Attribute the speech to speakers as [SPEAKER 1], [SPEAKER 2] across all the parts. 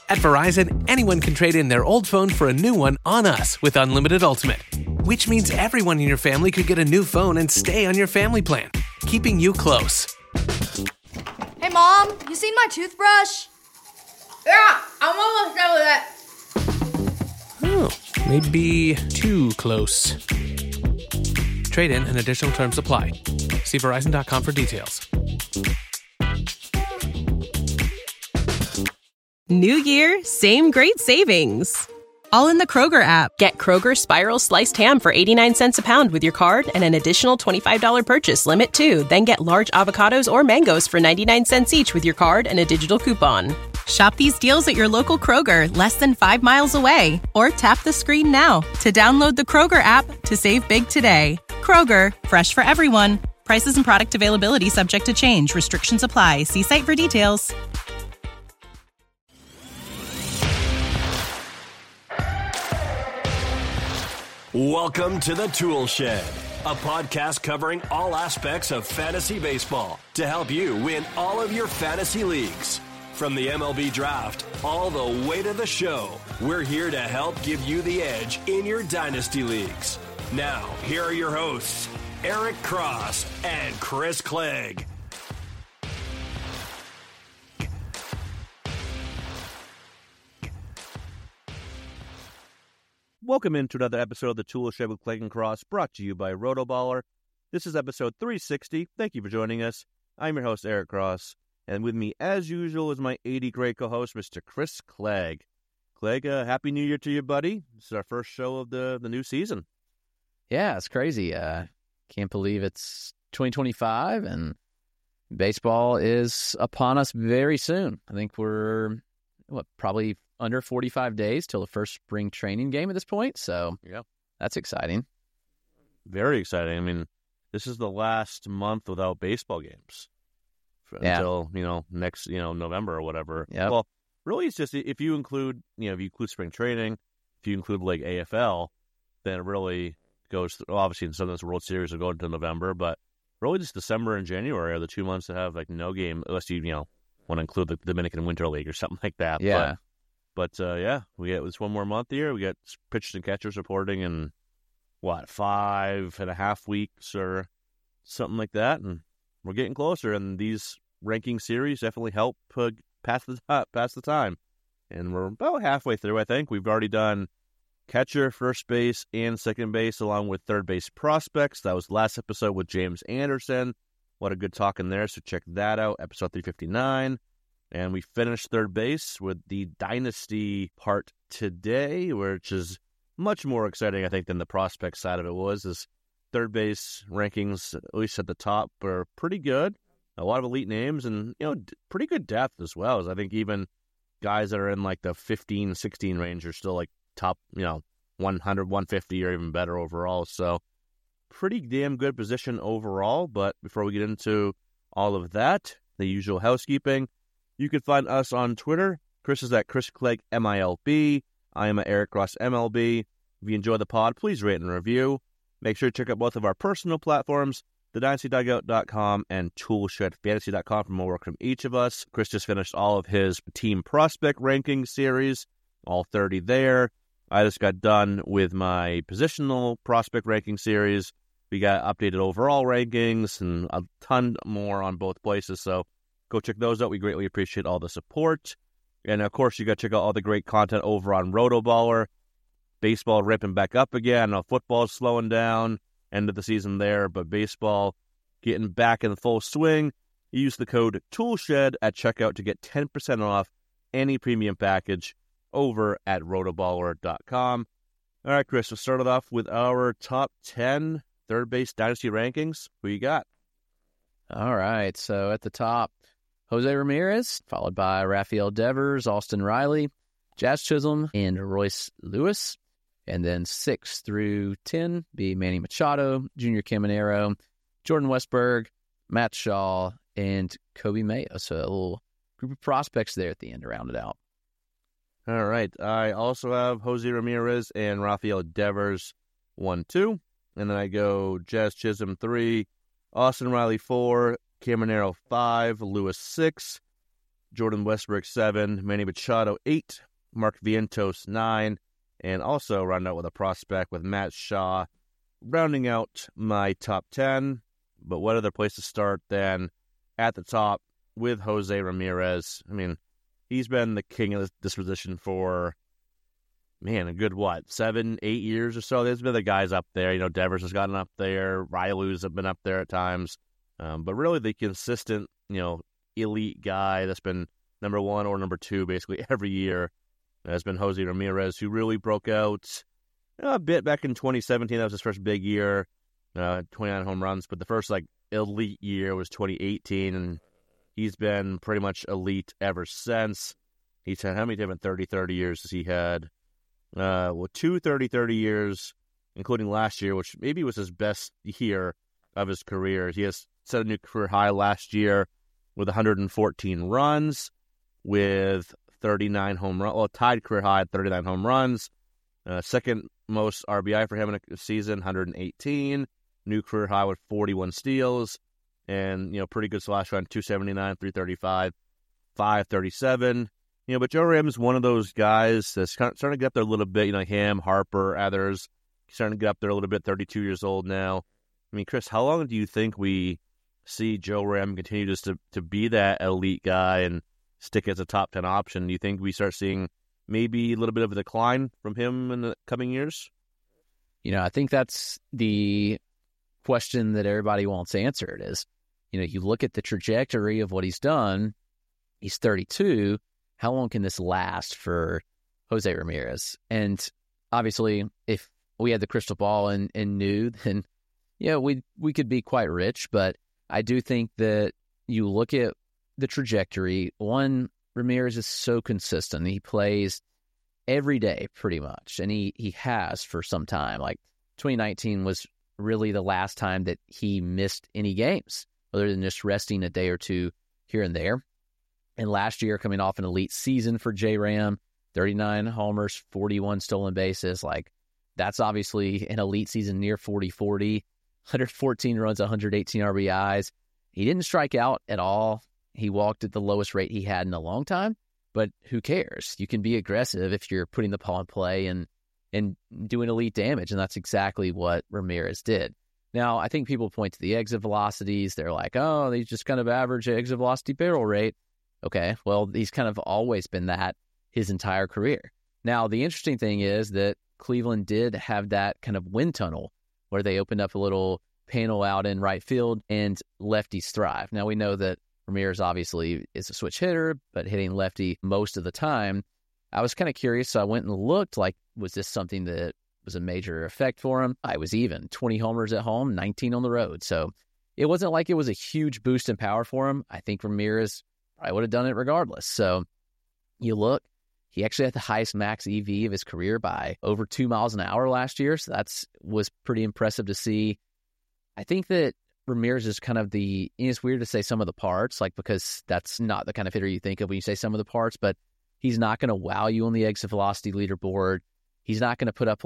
[SPEAKER 1] At Verizon, anyone can trade in their old phone for a new one on us with Unlimited Ultimate, which means everyone in your family could get a new phone and stay on your family plan, keeping you close.
[SPEAKER 2] Hey, Mom, you seen my toothbrush?
[SPEAKER 3] Yeah, I'm almost done with it.
[SPEAKER 1] Oh, maybe too close. Trade in and additional terms apply. See Verizon.com for details.
[SPEAKER 4] New year, same great savings. All in the Kroger app. Get Kroger Spiral Sliced Ham for 89 cents a pound with your card and an additional $25 purchase limit too. Then get large avocados or mangoes for 99 cents each with your card and a digital coupon. Shop these deals at your local Kroger, less than 5 miles away. Or tap the screen now to download the Kroger app to save big today. Kroger, fresh for everyone. Prices and product availability subject to change. Restrictions apply. See site for details.
[SPEAKER 5] Welcome to the Tool Shed, a podcast covering all aspects of fantasy baseball to help you win all of your fantasy leagues. From the MLB draft all the way to the show, we're here to help give you the edge in your dynasty leagues. Now, here are your hosts, Eric Cross and Chris Clegg.
[SPEAKER 6] Welcome into another episode of the Tool Shed with Clegg and Cross, brought to you by Rotoballer. This is episode 360. Thank you for joining us. I'm your host, Eric Cross, and with me, as usual, is my 80 great co-host, Mr. Chris Clegg. Clegg, Happy New Year to you, buddy. This is our first show of the new season.
[SPEAKER 7] Yeah, it's crazy. Can't believe it's 2025, and baseball is upon us very soon. I think we're, probably under 45 days till the first spring training game at this point. So
[SPEAKER 6] yeah,
[SPEAKER 7] that's exciting.
[SPEAKER 6] Very exciting. I mean, this is the last month without baseball games until, next, November or whatever.
[SPEAKER 7] Yep.
[SPEAKER 6] Well, really it's just, if you include spring training, if you include like AFL, then it really goes through, obviously in some of this World Series will go into November, but really just December and January are the 2 months that have like no game, unless you want to include the Dominican Winter League or something like that.
[SPEAKER 7] Yeah.
[SPEAKER 6] But we get this one more month here. We got pitchers and catchers reporting in, 5.5 weeks or something like that. And we're getting closer. And these ranking series definitely help pass the time. And we're about halfway through, I think. We've already done catcher, first base, and second base, along with third base prospects. That was the last episode with James Anderson. What a good talk in there. So check that out, episode 359. And we finished third base with the Dynasty part today, which is much more exciting, I think, than the prospect side of it was. Is third base rankings, at least at the top, are pretty good. A lot of elite names and, pretty good depth as well. As I think even guys that are in like the 15, 16 range are still like top, 100, 150 or even better overall. So pretty damn good position overall. But before we get into all of that, the usual housekeeping. You can find us on Twitter. Chris is at Chris Clegg MILB. I am at Eric Cross MLB. If you enjoy the pod, please rate and review. Make sure to check out both of our personal platforms, thedynastydugout.com and toolshedfantasy.com for more work from each of us. Chris just finished all of his team prospect ranking series, all 30 there. I just got done with my positional prospect ranking series. We got updated overall rankings and a ton more on both places, so go check those out. We greatly appreciate all the support. And, of course, you got to check out all the great content over on Rotoballer. Baseball ripping back up again. I know football's slowing down. End of the season there. But baseball getting back in full swing. Use the code TOOLSHED at checkout to get 10% off any premium package over at rotoballer.com. All right, Chris, we'll start it off with our top 10 third base dynasty rankings. Who you got?
[SPEAKER 7] All right. So at the top, Jose Ramirez, followed by Rafael Devers, Austin Riley, Jazz Chisholm, and Royce Lewis. And then 6 through 10 be Manny Machado, Junior Caminero, Jordan Westberg, Matt Shaw, and Kobe Mayo. So a little group of prospects there at the end to round it out.
[SPEAKER 6] All right. I also have Jose Ramirez and Rafael Devers 1, 2. And then I go Jazz Chisholm 3, Austin Riley 4, Caminero 5, Lewis 6, Jordan Westbrook 7, Manny Machado 8, Mark Vientos 9, and also round out with a prospect with Matt Shaw, rounding out my top 10. But what other place to start than at the top with Jose Ramirez? I mean, he's been the king of this position for, man, a good, 7, 8 years or so. There's been the guys up there. Devers has gotten up there. Rylu's have been up there at times. But really the consistent, elite guy that's been number 1 or number 2 basically every year has been Jose Ramirez, who really broke out a bit back in 2017. That was his first big year, 29 home runs. But the first, elite year was 2018, and he's been pretty much elite ever since. He's had how many different 30-30 years has he had? 2 30-30 years, including last year, which maybe was his best year of his career. He has set a new career high last year with 114 runs, with 39 home runs. Well, tied career high at 39 home runs. Second most RBI for him in a season, 118. New career high with 41 steals. And, pretty good slash run, 279, 335, 537. But Joe Ram is one of those guys that's starting to get up there a little bit. Him, Harper, others, starting to get up there a little bit, 32 years old now. I mean, Chris, how long do you think we see Joe Ram continue just to be that elite guy and stick as a top 10 option? Do you think we start seeing maybe a little bit of a decline from him in the coming years?
[SPEAKER 7] I think that's the question that everybody wants answered is, you look at the trajectory of what he's done. He's 32. How long can this last for Jose Ramirez? And obviously, if we had the crystal ball and knew, then, we could be quite rich. But I do think that you look at the trajectory. One, Ramirez is so consistent. He plays every day pretty much, and he has for some time. 2019 was really the last time that he missed any games, other than just resting a day or two here and there. And last year, coming off an elite season for J-Ram, 39 homers, 41 stolen bases. That's obviously an elite season, near 40-40, 114 runs, 118 RBIs. He didn't strike out at all. He walked at the lowest rate he had in a long time, but who cares? You can be aggressive if you're putting the ball in play and doing elite damage, and that's exactly what Ramirez did. Now, I think people point to the exit velocities. They're like, oh, he's just kind of average exit velocity barrel rate. Okay, well, he's kind of always been that his entire career. Now, the interesting thing is that Cleveland did have that kind of wind tunnel where they opened up a little panel out in right field and lefties thrive. Now, we know that Ramirez obviously is a switch hitter, but hitting lefty most of the time. I was kind of curious, so I went and looked, was this something that was a major effect for him? I was even 20 homers at home, 19 on the road. So it wasn't like it was a huge boost in power for him. I think Ramirez probably would have done it regardless. So you look, he actually had the highest max EV of his career by over 2 miles an hour last year. So was pretty impressive to see. I think that Ramirez is kind of it's weird to say some of the parts, because that's not the kind of hitter you think of when you say some of the parts, but he's not going to wow you on the exit velocity leaderboard. He's not going to put up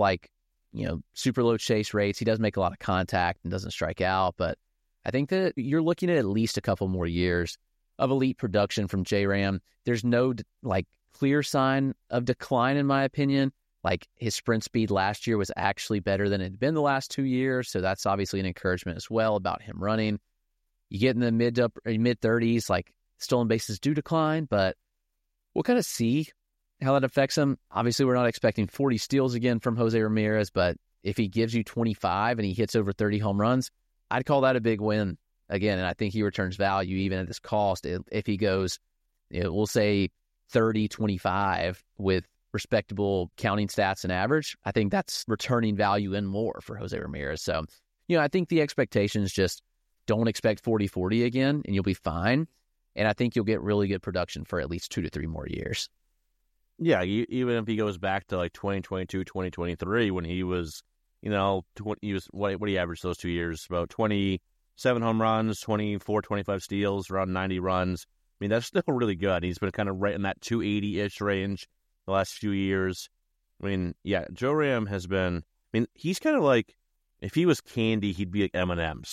[SPEAKER 7] super low chase rates. He does make a lot of contact and doesn't strike out, but I think that you're looking at least a couple more years of elite production from J-Ram. There's no clear sign of decline, in my opinion. His sprint speed last year was actually better than it had been the last 2 years, so that's obviously an encouragement as well about him running. You get in the mid 30s, stolen bases do decline, but we'll kind of see how that affects him. Obviously, we're not expecting 40 steals again from Jose Ramirez, but if he gives you 25 and he hits over 30 home runs, I'd call that a big win again, and I think he returns value even at this cost. If he goes, we'll say 30-25 with respectable counting stats and average, I think that's returning value and more for Jose Ramirez. So, I think the expectations just don't expect 40-40 again, and you'll be fine. And I think you'll get really good production for at least 2 to 3 more years.
[SPEAKER 6] Yeah, even if he goes back to 2022, 2023, when he was, what do you average those 2 years? About 27 home runs, 24, 25 steals, around 90 runs. I mean, that's still really good. He's been kind of right in that 280-ish range the last few years. I mean, yeah, Joe Ram has been, he's kind of if he was candy, he'd be like M&M's.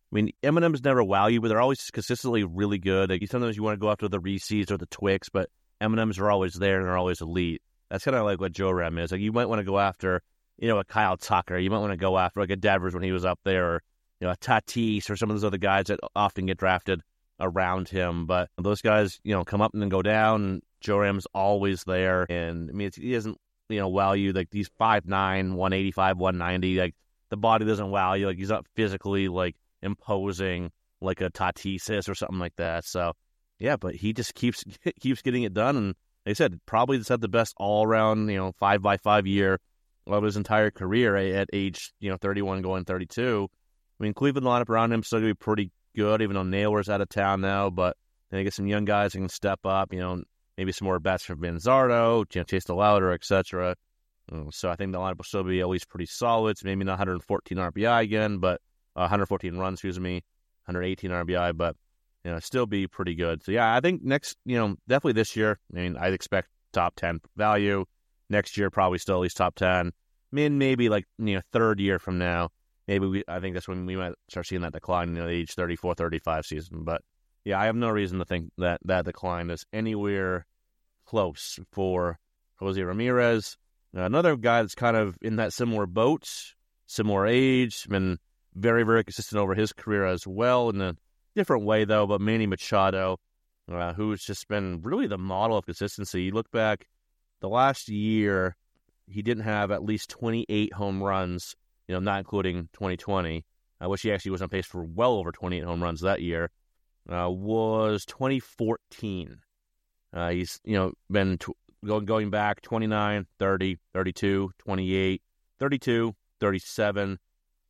[SPEAKER 6] I mean, M&M's never wow you, but they're always consistently really good. Like, sometimes you want to go after the Reese's or the Twix, but M&M's are always there and they're always elite. That's kind of like what Joe Ram is. Like, you might want to go after, a Kyle Tucker. You might want to go after like a Devers when he was up there, or, a Tatis or some of those other guys that often get drafted around him. But those guys, come up and then go down. And Joe Ram's always there. And I mean, he doesn't, wow you. Like, he's 5'9", 185, 190. Like, the body doesn't wow you. Like, he's not physically like imposing like a Tatis is or something like that. So yeah, but he just keeps getting it done. And like I said, probably just had the best all around 5x5 year of his entire career at age 31 going 32. I mean, Cleveland lineup around him still gonna be pretty good, even though Naylor's out of town now. But then you get some young guys that can step up. Maybe some more bats from Manzardo, Chase DeLauder, etc. So I think the lineup will still be at least pretty solid. It's maybe not 114 RBI again, but 114 runs, 118 RBI, but still be pretty good. So yeah, I think next, definitely this year. I mean, I'd expect top 10 value. Next year, probably still at least top 10. Maybe like third year from now, I think that's when we might start seeing that decline in the age 34, 35 season. But yeah, I have no reason to think that decline is anywhere close for Jose Ramirez. Another guy that's kind of in that similar boat, similar age, been very, very consistent over his career as well, in a different way though, but Manny Machado, who's just been really the model of consistency. You look back, the last year, he didn't have at least 28 home runs, not including 2020, which he actually was on pace for well over 28 home runs that year, was 2014. He's, been going back 29, 30, 32, 28, 32, 37,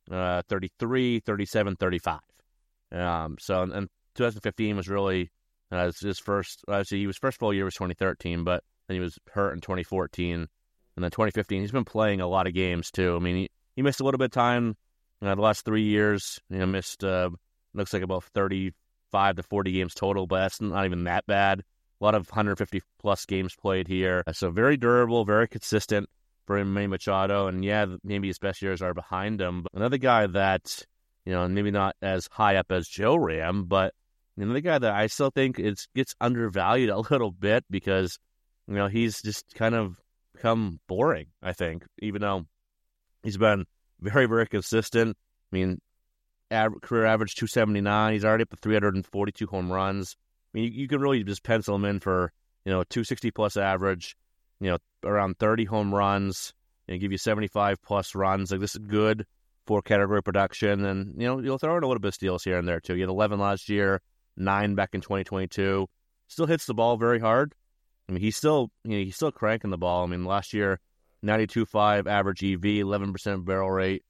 [SPEAKER 6] 33, 37, 35. So, and 2015 was really his first, actually, his first full year was 2013, but then he was hurt in 2014. And then 2015, he's been playing a lot of games, too. I mean, he missed a little bit of time the last 3 years. Missed, looks like about 35 to 40 games total, but that's not even that bad. A lot of 150-plus games played here. So very durable, very consistent for Manny Machado. And yeah, maybe his best years are behind him. But another guy that, maybe not as high up as Joe Ram, but another guy that I still think gets undervalued a little bit because, he's just kind of become boring, I think, even though he's been very, very consistent. I mean, career average 279. He's already up to 342 home runs. I mean, you can really just pencil him in for, 260-plus average, around 30 home runs, give you 75-plus runs. Like, this is good for category production. And, you'll throw in a little bit of steals here and there, too. You had 11 last year, 9 back in 2022. Still hits the ball very hard. I mean, he's still cranking the ball. I mean, last year, 92.5 average EV, 11% barrel rate,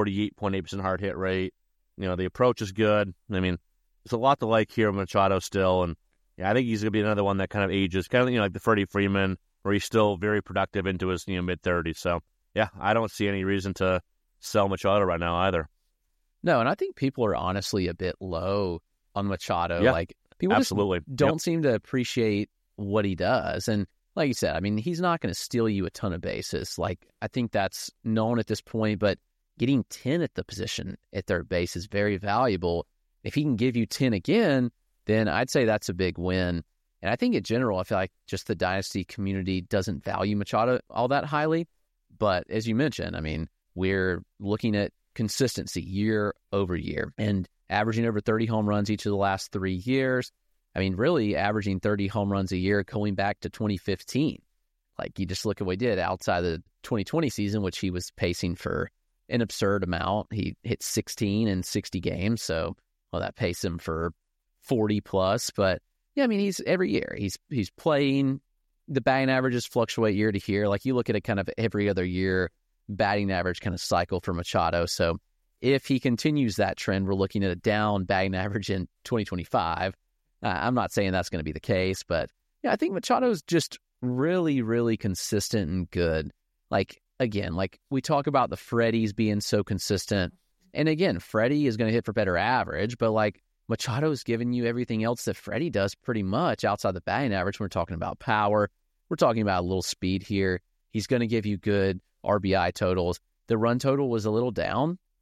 [SPEAKER 6] 48.8% hard hit rate. The approach is good. I mean, there's a lot to like here with Machado still. And yeah, I think he's going to be another one that kind of ages, kind of, like the Freddie Freeman, where he's still very productive into his, mid-30s. So yeah, I don't see any reason to sell Machado right now either.
[SPEAKER 7] No, and I think people are honestly a bit low on Machado.
[SPEAKER 6] Yeah,
[SPEAKER 7] like, people
[SPEAKER 6] absolutely
[SPEAKER 7] just don't seem to appreciate what he does. And like you said, I mean, he's not going to steal you a ton of bases. Like, I think that's known at this point, but getting 10 at the position at third base is very valuable. If he can give you 10 again, then I'd say that's a big win. And I think in general, I feel like just the dynasty community doesn't value Machado all that highly. But as you mentioned, I mean, we're looking at consistency year over year and averaging over 30 home runs each of the last 3 years. I mean, really averaging 30 home runs a year going back to 2015. Like, you just look at what he did outside the 2020 season, which he was pacing for an absurd amount. He hit 16 in 60 games. So, well, that paced him for 40 plus. But yeah, I mean, he's every year he's playing. The batting averages fluctuate year to year. Like, you look at it kind of every other year batting average kind of cycle for Machado. So if he continues that trend, we're looking at a down batting average in 2025. I'm not saying that's going to be the case, but yeah, I think Machado's just really, really consistent and good. Like, again, like we talk about the Freddies being so consistent. And again, Freddie is going to hit for better average, but like Machado's giving you everything else that Freddie does pretty much outside the batting average. We're talking about power. We're talking about a little speed here. He's going to give you good RBI totals. The run total was a little down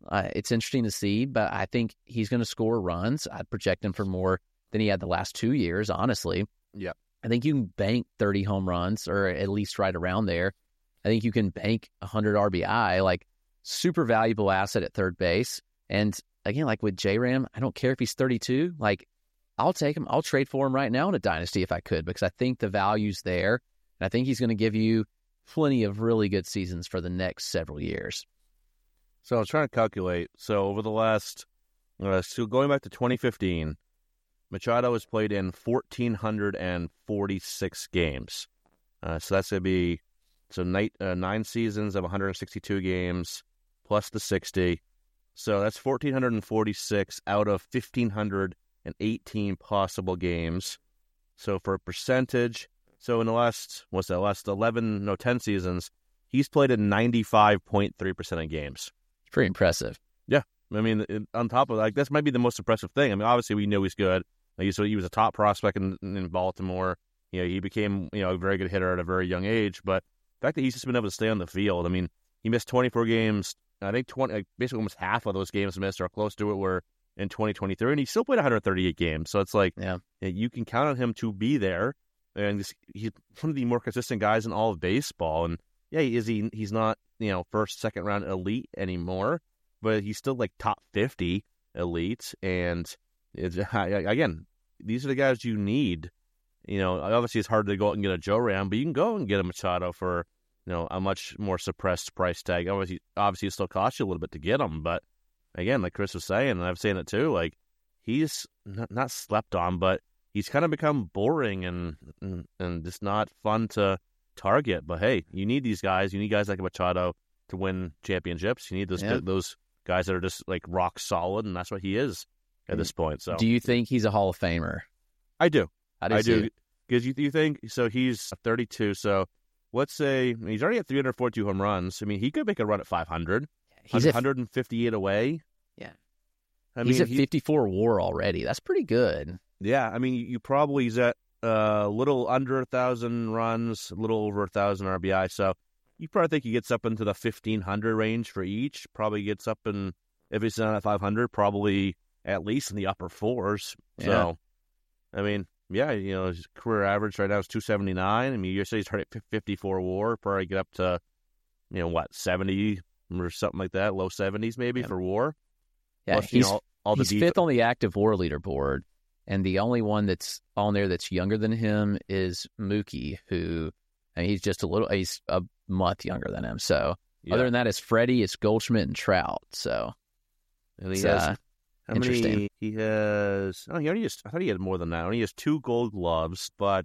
[SPEAKER 7] It's interesting to see, but I think he's going to score runs. I'd project him for more than he had the last 2 years, honestly.
[SPEAKER 6] Yeah.
[SPEAKER 7] I think you can bank 30 home runs, or at least right around there. I think you can bank 100 RBI, like super valuable asset at third base. And again, like with J-Ram, I don't care if he's 32. Like, I'll take him. I'll trade for him right now in a dynasty if I could, because I think the value's there. And I think he's going to give you plenty of really good seasons for the next several years.
[SPEAKER 6] So I was trying to calculate. So over the last, so going back to 2015, Machado has played in 1,446 games. So that's going to be 9 seasons of 162 games plus the 60. So that's 1,446 out of 1,518 possible games. So for a percentage, so in the last, 10 seasons, he's played in 95.3% of games.
[SPEAKER 7] Pretty impressive.
[SPEAKER 6] Yeah. I mean, on top of that, this might be the most impressive thing. I mean, obviously we know he's good. So he was a top prospect in Baltimore. He became, a very good hitter at a very young age. But the fact that he's just been able to stay on the field, I mean, he missed 24 games. I think basically almost half of those games missed or close to it were in 2023, and he still played 138 games. So it's like, you can count on him to be there. And he's one of the more consistent guys in all of baseball. And he's not, first, second round elite anymore, but he's still like top 50 elite. And again, these are the guys you need. Obviously it's hard to go out and get a J-Ram, but you can go and get a Machado for, a much more suppressed price tag. Obviously it still costs you a little bit to get him, but again, like Chris was saying, and I'm saying it too, like, he's not slept on, but he's kind of become boring and just not fun to target. But hey, you need these guys. You need guys like Machado to win championships. You need those guys that are just like rock solid, and that's what he is at this point. So,
[SPEAKER 7] do you think he's a Hall of Famer?
[SPEAKER 6] I do.
[SPEAKER 7] I do.
[SPEAKER 6] Because you think so? He's 32. So let's say he's already at 342 home runs. I mean, he could make a run at 500. He's 158 away.
[SPEAKER 7] Yeah.
[SPEAKER 6] He's
[SPEAKER 7] at 54 WAR already. That's pretty good.
[SPEAKER 6] Yeah, I mean, he's at a little under 1,000 runs, a little over 1,000 RBI. So you probably think he gets up into the 1,500 range for each. Probably gets up in, if he's not at 500, probably at least in the upper fours. Yeah. So, I mean, his career average right now is 279. I mean, you say he's already at 54 WAR, probably get up to, 70 or something like that, low 70s maybe for WAR.
[SPEAKER 7] Yeah,
[SPEAKER 6] Plus,
[SPEAKER 7] he's fifth on the active WAR leaderboard. And the only one that's on there that's younger than him is Mookie, who, he's a month younger than him. So other than that, it's Freddie, it's Goldschmidt, and Trout. So
[SPEAKER 6] it's
[SPEAKER 7] interesting.
[SPEAKER 6] Many he has? Oh, I thought he had more than that. He has 2 Gold Gloves, but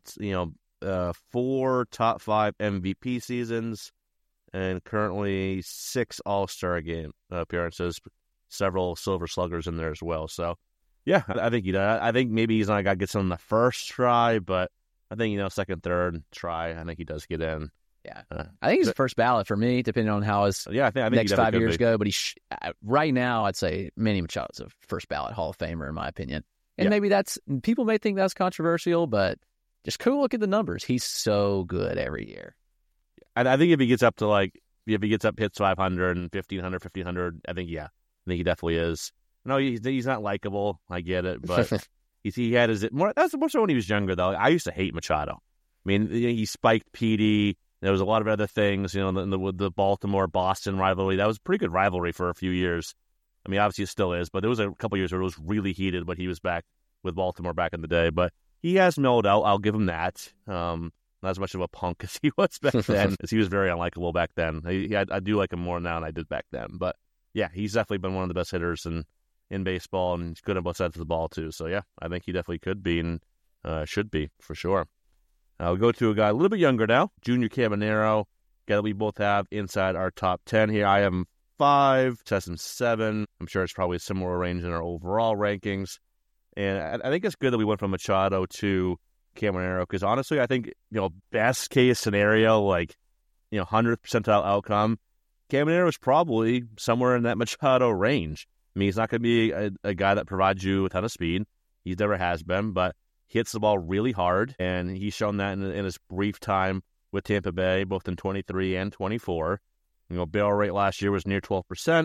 [SPEAKER 6] 4 top 5 MVP seasons, and currently 6 All-Star game appearances, several Silver Sluggers in there as well. So. Yeah, I think he does. I think maybe he's not a guy that gets on the first try, but I think, second, third try, I think he does get in.
[SPEAKER 7] Yeah. I think he's the first ballot for me, depending on how his
[SPEAKER 6] I think
[SPEAKER 7] next 5 years go. But right now, I'd say Manny Machado's a first ballot Hall of Famer, in my opinion. And maybe people may think that's controversial, but just go look at the numbers. He's so good every year.
[SPEAKER 6] And I think if he gets up to hits 500 and 1,500, I think he definitely is. No, he's not likable. I get it, but he had that's more so when he was younger, though. I used to hate Machado. I mean, he spiked PD. There was a lot of other things, with the Baltimore-Boston rivalry. That was a pretty good rivalry for a few years. I mean, obviously it still is, but there was a couple years where it was really heated when he was back with Baltimore back in the day. But he has mellowed out. I'll give him that. Not as much of a punk as he was back then, as he was very unlikable back then. I do like him more now than I did back then. But yeah, he's definitely been one of the best hitters in baseball, and he's good on both sides of the ball too. So yeah, I think he definitely could be and should be for sure. I'll go to a guy a little bit younger now, Junior Caminero, guy that we both have inside our top 10 here. I have him 5, Tess him 7. I'm sure it's probably a similar range in our overall rankings. And I think it's good that we went from Machado to Caminero, because honestly, I think, best case scenario, 100th percentile outcome, Caminero is probably somewhere in that Machado range. I mean, he's not going to be a guy that provides you a ton of speed. He never has been, but he hits the ball really hard, and he's shown that in his brief time with Tampa Bay, both in 23 and 24. Barrel rate last year was near 12%.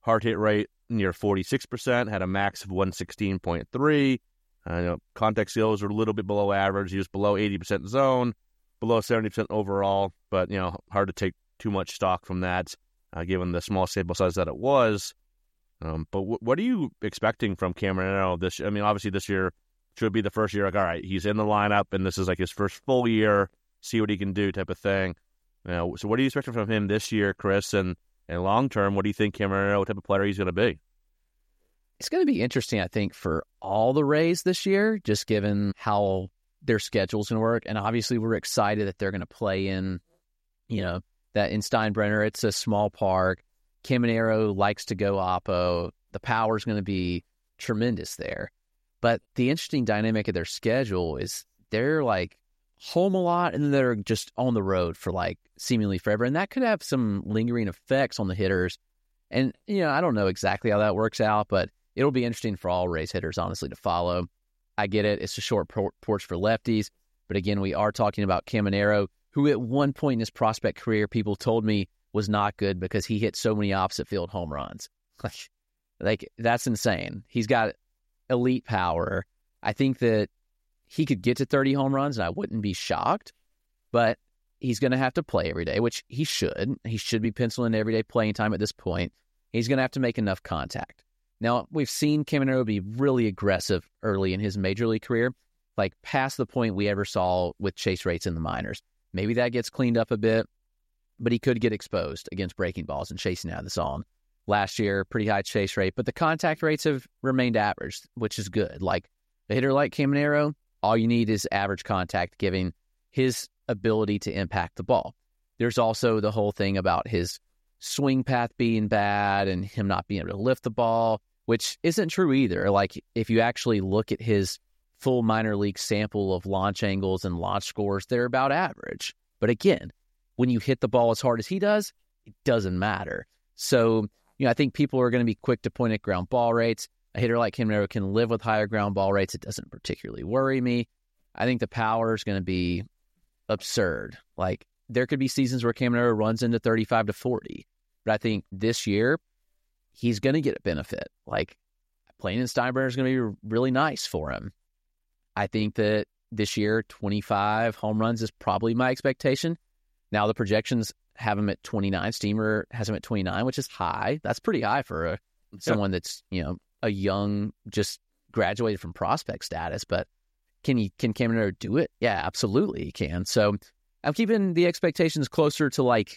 [SPEAKER 6] hard hit rate near 46%, had a max of 116.3. Contact skills were a little bit below average. He was below 80% zone, below 70% overall, but, hard to take too much stock from that, given the small sample size that it was. But what are you expecting from Cameron Arrow this year? I mean, obviously this year should be the first year, like, all right, he's in the lineup, and this is like his first full year, see what he can do type of thing. So what are you expecting from him this year, Chris? And long term, what do you think Cameron Arrow, what type of player he's going to be?
[SPEAKER 7] It's going to be interesting, I think, for all the Rays this year, just given how their schedule's going to work. And obviously we're excited that they're going to play in, that in Steinbrenner. It's a small park. Cameron Arrow likes to go oppo. The power's going to be tremendous there. But the interesting dynamic of their schedule is they're like home a lot, and then they're just on the road for like seemingly forever. And that could have some lingering effects on the hitters. And, I don't know exactly how that works out, but it'll be interesting for all Rays hitters, honestly, to follow. I get it. It's a short porch for lefties. But again, we are talking about Cameron Arrow, who at one point in his prospect career, people told me was not good because he hit so many opposite field home runs. Like that's insane. He's got elite power. I think that he could get to 30 home runs, and I wouldn't be shocked. But he's going to have to play every day, which he should. He should be penciling everyday playing time at this point. He's going to have to make enough contact. Now, we've seen Cameron Arrow be really aggressive early in his major league career, like past the point we ever saw with chase rates in the minors. Maybe that gets cleaned up a bit, but he could get exposed against breaking balls and chasing out of the zone. Last year, pretty high chase rate, but the contact rates have remained average, which is good. Like a hitter like Cameron Arrow, all you need is average contact, giving his ability to impact the ball. There's also the whole thing about his swing path being bad and him not being able to lift the ball, which isn't true either. Like if you actually look at his full minor league sample of launch angles and launch scores, they're about average. But again, when you hit the ball as hard as he does, it doesn't matter. So, I think people are going to be quick to point at ground ball rates. A hitter like Cameron Arrow can live with higher ground ball rates. It doesn't particularly worry me. I think the power is going to be absurd. Like there could be seasons where Cameron Arrow runs into 35 to 40. But I think this year, he's going to get a benefit. Like playing in Steinbrenner is going to be really nice for him. I think that this year, 25 home runs is probably my expectation. Now the projections have him at 29. Steamer has him at 29, which is high. That's pretty high for someone that's, a young, just graduated from prospect status. But can Cameron Arrow do it? Yeah, absolutely he can. So I'm keeping the expectations closer to like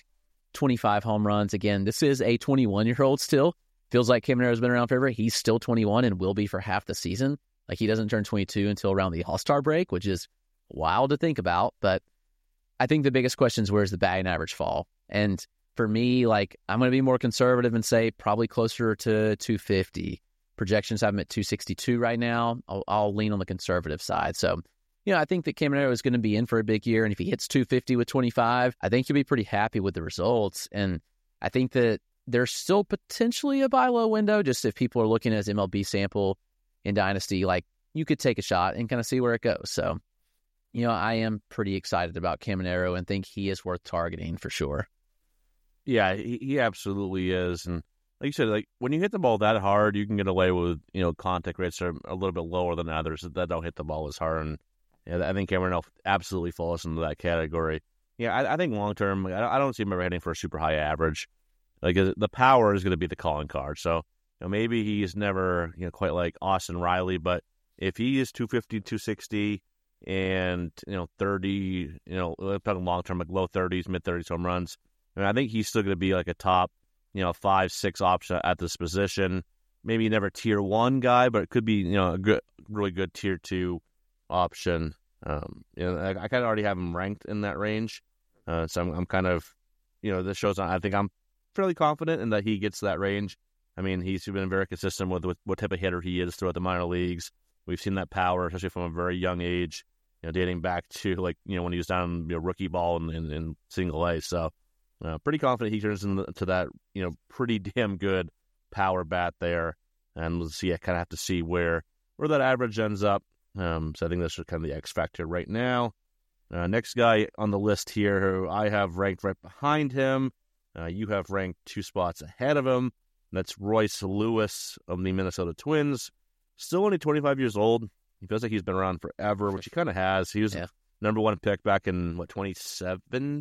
[SPEAKER 7] 25 home runs. Again, this is a 21-year-old still. Feels like Cameron Arrow's been around forever. He's still 21 and will be for half the season. Like he doesn't turn 22 until around the All-Star break, which is wild to think about. But I think the biggest question is where's the batting average fall? And for me, like I'm going to be more conservative and say probably closer to 250. Projections have him at 262 right now. I'll lean on the conservative side. So, I think that Cameron Arrow is going to be in for a big year. And if he hits 250 with 25, I think he'll be pretty happy with the results. And I think that there's still potentially a buy low window, just if people are looking at his MLB sample in Dynasty, like you could take a shot and kind of see where it goes. So, I am pretty excited about Cameron Arrow and think he is worth targeting for sure.
[SPEAKER 6] Yeah, he absolutely is. And like you said, like when you hit the ball that hard, you can get away with, contact rates are a little bit lower than others that don't hit the ball as hard. And I think Cameron Arrow absolutely falls into that category. Yeah, I think long term, I don't see him ever hitting for a super high average. Like the power is going to be the calling card. So maybe he's never quite like Austin Riley, but if he is 250, 260, and 30, we're talking long term, like low 30s, mid 30s home runs, I think he's still going to be like a top 5-6 option at this position. Maybe never tier 1 guy, but it could be a good, really good tier 2 option. I kind of already have him ranked in that range, so I'm kind of this shows I think I'm fairly confident in that he gets that range. I mean, he's been very consistent with what type of hitter he is throughout the minor leagues. We've seen that power, especially from a very young age, dating back to when he was down rookie ball in single A. So pretty confident he turns into that pretty damn good power bat there. And we'll see. I kind of have to see where that average ends up. So I think that's kind of the X factor right now. Next guy on the list here, who I have ranked right behind him. You have ranked 2 spots ahead of him. That's Royce Lewis of the Minnesota Twins. Still only 25 years old. He feels like he's been around forever, which he kind of has. He was number one pick back in, 2017,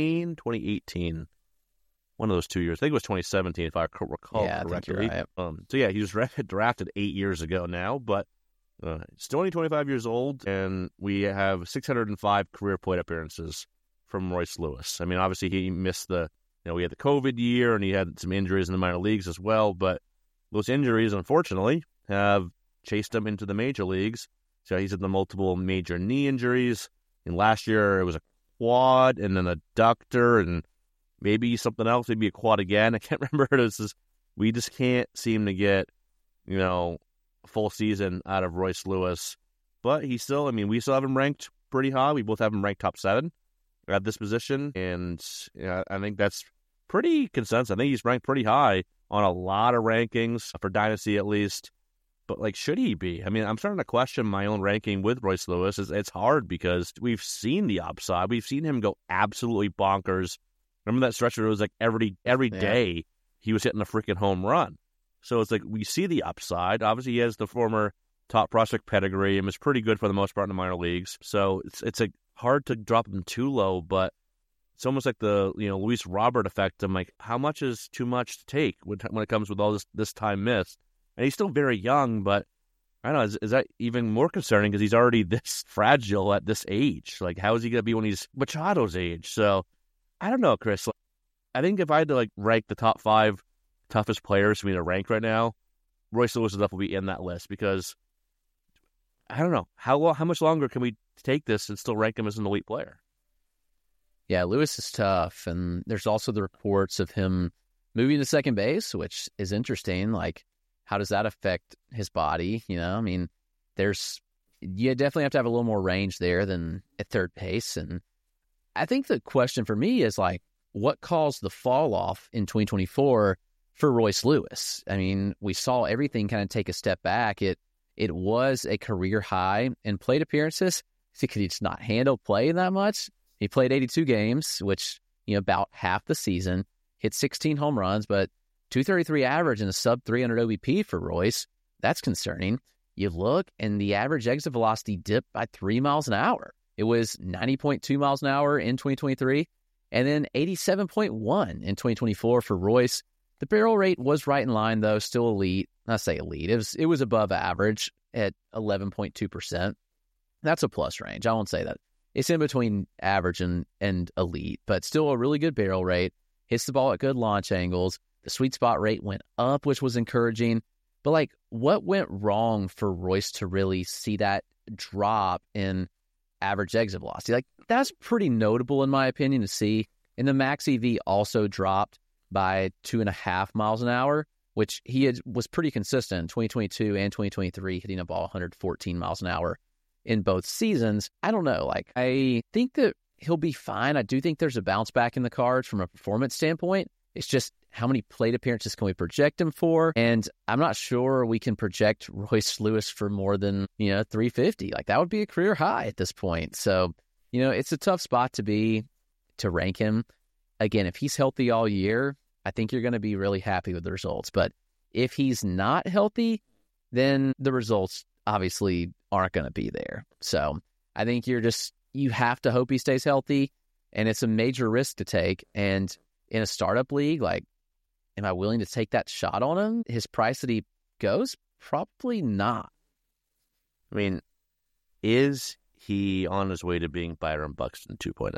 [SPEAKER 6] 2018? One of those 2 years. I think it was 2017, if I recall correctly.
[SPEAKER 7] I think you're right.
[SPEAKER 6] He was drafted 8 years ago now, but still only 25 years old, and we have 605 career plate appearances from Royce Lewis. I mean, obviously he missed we had the COVID year, and he had some injuries in the minor leagues as well, but those injuries, unfortunately, have chased him into the major leagues. So he's had the multiple major knee injuries, and last year it was a quad and then a adductor and maybe something else, maybe a quad again. I can't remember. We just can't seem to get, a full season out of Royce Lewis. But we still have him ranked pretty high. We both have him ranked top 7 at this position, and I think that's pretty consensus. I think he's ranked pretty high on a lot of rankings, for Dynasty at least. But, should he be? I mean, I'm starting to question my own ranking with Royce Lewis. It's hard because we've seen the upside. We've seen him go absolutely bonkers. Remember that stretch where it was every day he was hitting a freaking home run. So it's we see the upside. Obviously, he has the former top prospect pedigree and was pretty good for the most part in the minor leagues. So it's hard to drop him too low, but it's almost like the Luis Robert effect. I'm how much is too much to take when it comes with all this time missed? And he's still very young, but I don't know, is that even more concerning because he's already this fragile at this age? How is he going to be when he's Machado's age? So I don't know, Chris. I think if I had to rank the top 5 toughest players for me to rank right now, Royce Lewis will definitely be in that list because I don't know how much longer can we take this and still rank him as an elite player?
[SPEAKER 7] Yeah, Lewis is tough, and there's also the reports of him moving to second base, which is interesting. How does that affect his body? You definitely have to have a little more range there than at third base. And I think the question for me is what caused the fall off in 2024 for Royce Lewis? I mean, we saw everything kind of take a step back. It was a career high in plate appearances. Could he just not handle play that much? He played 82 games, which, about half the season, hit 16 home runs, but 233 average and a sub 300 OBP for Royce. That's concerning. You look, and the average exit velocity dipped by 3 miles an hour. It was 90.2 miles an hour in 2023, and then 87.1 in 2024 for Royce. The barrel rate was right in line, though, still elite. Not say elite. It was above average at 11.2%. That's a plus range. I won't say that. It's in between average and elite, but still a really good barrel rate. Hits the ball at good launch angles. The sweet spot rate went up, which was encouraging. But, what went wrong for Royce to really see that drop in average exit velocity? That's pretty notable, in my opinion, to see. And the max EV also dropped by 2.5 miles an hour, which was pretty consistent in 2022 and 2023, hitting a ball 114 miles an hour in both seasons. I don't know. I think that he'll be fine. I do think there's a bounce back in the cards from a performance standpoint. It's just how many plate appearances can we project him for? And I'm not sure we can project Royce Lewis for more than, 350. That would be a career high at this point. So, it's a tough spot to rank him. Again, if he's healthy all year, I think you're going to be really happy with the results. But if he's not healthy, then the results obviously aren't going to be there. So I think you have to hope he stays healthy, and it's a major risk to take. And in a startup league, am I willing to take that shot on him? His price that he goes? Probably not.
[SPEAKER 6] I mean, is he on his way to being Byron Buxton 2.0?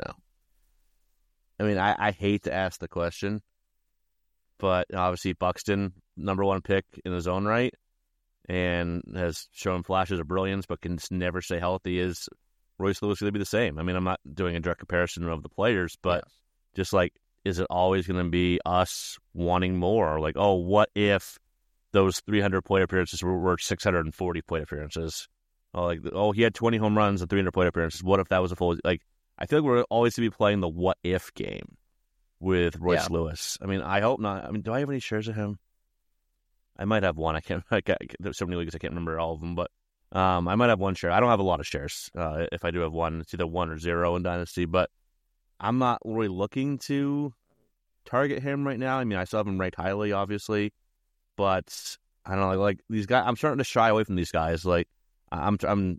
[SPEAKER 6] I mean, I hate to ask the question, but obviously Buxton, number 1 pick in his own right, and has shown flashes of brilliance, but can never stay healthy. Is Royce Lewis going to be the same? I mean, I'm not doing a direct comparison of the players, but just is it always going to be us wanting more? What if those 300 plate appearances were 640 plate appearances? He had 20 home runs and 300 plate appearances. What if that was a full? I feel we're always to be playing the what if game with Royce Lewis. I mean, I hope not. I mean, do I have any shares of him? I might have one. There's so many leagues I can't remember all of them, but I might have one share. I don't have a lot of shares. If I do have one, it's either 1 or 0 in Dynasty, but I'm not really looking to target him right now. I mean, I still have him ranked highly, obviously. but I don't know, like these guys, I'm starting to shy away from these guys. Like I'm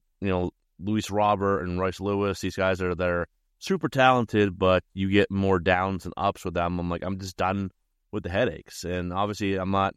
[SPEAKER 6] Luis Robert and Royce Lewis, these guys they're super talented, but you get more downs and ups with them. I'm just done with the headaches. And obviously I'm not,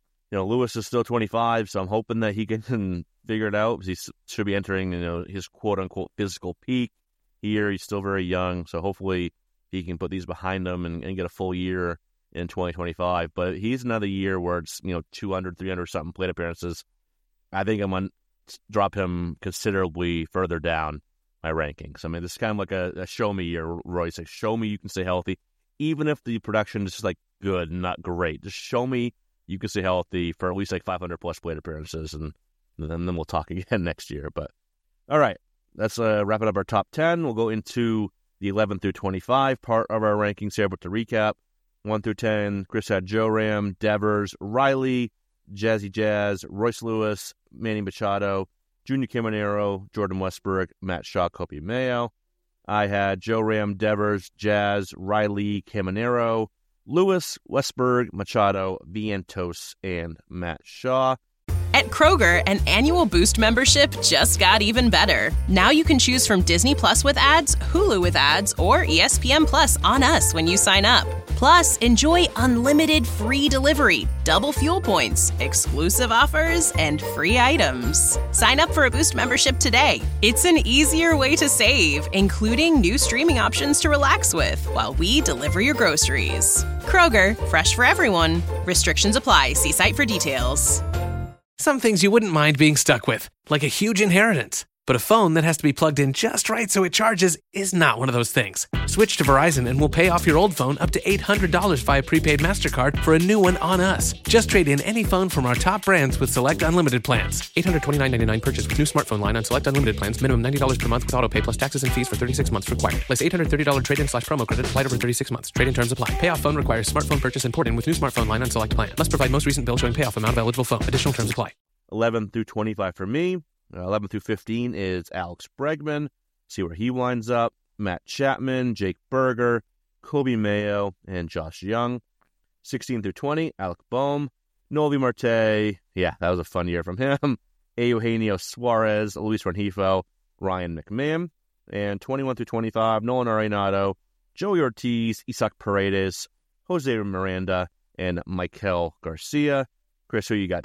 [SPEAKER 6] Lewis is still 25, so I'm hoping that he can figure it out. He should be entering, his quote-unquote physical peak here. He's still very young, so hopefully he can put these behind him and get a full year in 2025. But he's another year where it's, 200, 300 something plate appearances. I think I'm going to drop him considerably further down my rankings. I mean, this is kind of like a show me year, Royce. Like, show me you can stay healthy, even if the production is just like good, not great. Just show me you can stay healthy for at least like 500 plus plate appearances, and then we'll talk again next year. But all right, let's wrap it up our top 10. We'll go into the 11 through 25 part of our rankings here. But to recap, 1 through 10, Chris had Joe Ram, Devers, Riley, Jazzy Jazz, Royce Lewis, Manny Machado, Junior Caminero, Jordan Westburg, Matt Shaw, Kobe Mayo. I had Joe Ram, Devers, Jazz, Riley, Caminero, Lewis, Westburg, Machado, Vientos, and Matt Shaw.
[SPEAKER 4] At Kroger, an annual Boost membership just got even better. Now you can choose from Disney Plus with ads, Hulu with ads, or ESPN Plus on us when you sign up. Plus, enjoy unlimited free delivery, double fuel points, exclusive offers, and free items. Sign up for a Boost membership today. It's an easier way to save, including new streaming options to relax with while we deliver your groceries. Kroger, fresh for everyone. Restrictions apply. See site for details.
[SPEAKER 1] Some things you wouldn't mind being stuck with, like a huge inheritance. But a phone that has to be plugged in just right so it charges is not one of those things. Switch to Verizon and we'll pay off your old phone up to $800 via prepaid MasterCard for a new one on us. Just trade in any phone from our top brands with select unlimited plans. $829.99 purchase with new smartphone line on select unlimited plans. Minimum $90 per month with auto pay plus taxes and fees for 36 months required. Less $830 trade-in/promo credit applied over 36 months. Trade-in terms apply. Payoff phone requires smartphone purchase and port-in with new smartphone line on select plan. Must provide most recent bill showing payoff amount of eligible phone. Additional terms apply.
[SPEAKER 6] 11 through 25 for me. 11 through 15 is Alex Bregman. See where he winds up. Matt Chapman, Jake Berger, Kobe Mayo, and Josh Young. 16 through 20, Alec Boehm, Noelvi Marte. Yeah, that was a fun year from him. Eugenio Suarez, Luis Rengifo, Ryan McMahon. And 21 through 25, Nolan Arenado, Joey Ortiz, Isaac Paredes, Jose Miranda, and Michael Garcia. Chris, who you got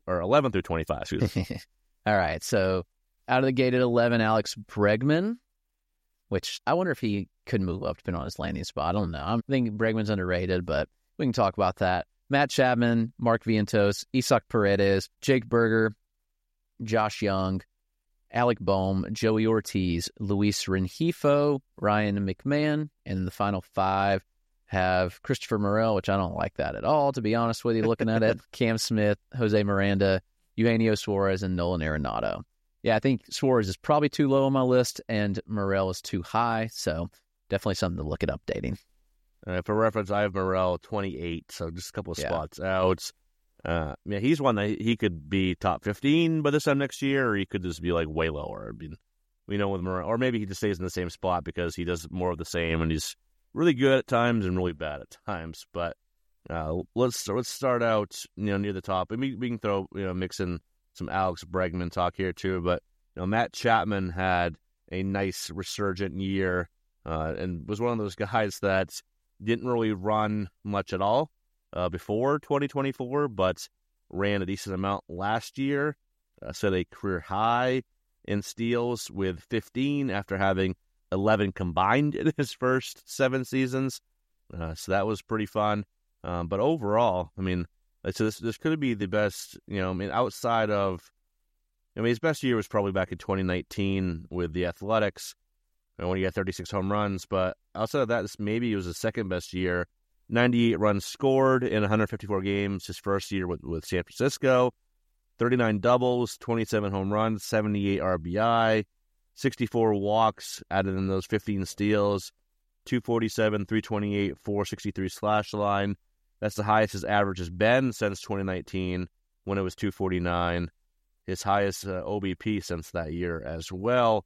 [SPEAKER 6] 11 through 25? Excuse me.
[SPEAKER 7] All right, so out of the gate at 11, Alex Bregman, which I wonder if he could move up depending on his landing spot. I don't know. I think Bregman's underrated, but we can talk about that. Matt Chapman, Mark Vientos, Isaac Paredes, Jake Berger, Josh Young, Alec Boehm, Joey Ortiz, Luis Rengifo, Ryan McMahon, and the final 5 have Christopher Morel, which I don't like that at all, to be honest with you, looking at it. Cam Smith, Jose Miranda, Eugenio Suarez, and Nolan Arenado. Yeah, I think Suarez is probably too low on my list, and Morel is too high, so definitely something to look at updating.
[SPEAKER 6] For reference, I have Morel 28, so just a couple of spots out. He's one that he could be top 15 by this time next year, or he could just be like way lower. I mean, we know with Morel, or maybe he just stays in the same spot because he does more of the same, and he's really good at times and really bad at times. But let's start out near the top. And we can throw mix in some Alex Bregman talk here too. But Matt Chapman had a nice resurgent year and was one of those guys that didn't really run much at all before 2024, but ran a decent amount last year. Set a career high in steals with 15 after having 11 combined in his first 7 seasons. So that was pretty fun. But overall, I mean, so this could be the best, outside of, his best year was probably back in 2019 with the Athletics when he had 36 home runs. But outside of that, maybe it was his second best year. 98 runs scored in 154 games his first year with San Francisco. 39 doubles, 27 home runs, 78 RBI, 64 walks added in those 15 steals, 247, 328, 463 slash line. That's the highest his average has been since 2019 when it was 249. His highest OBP since that year as well.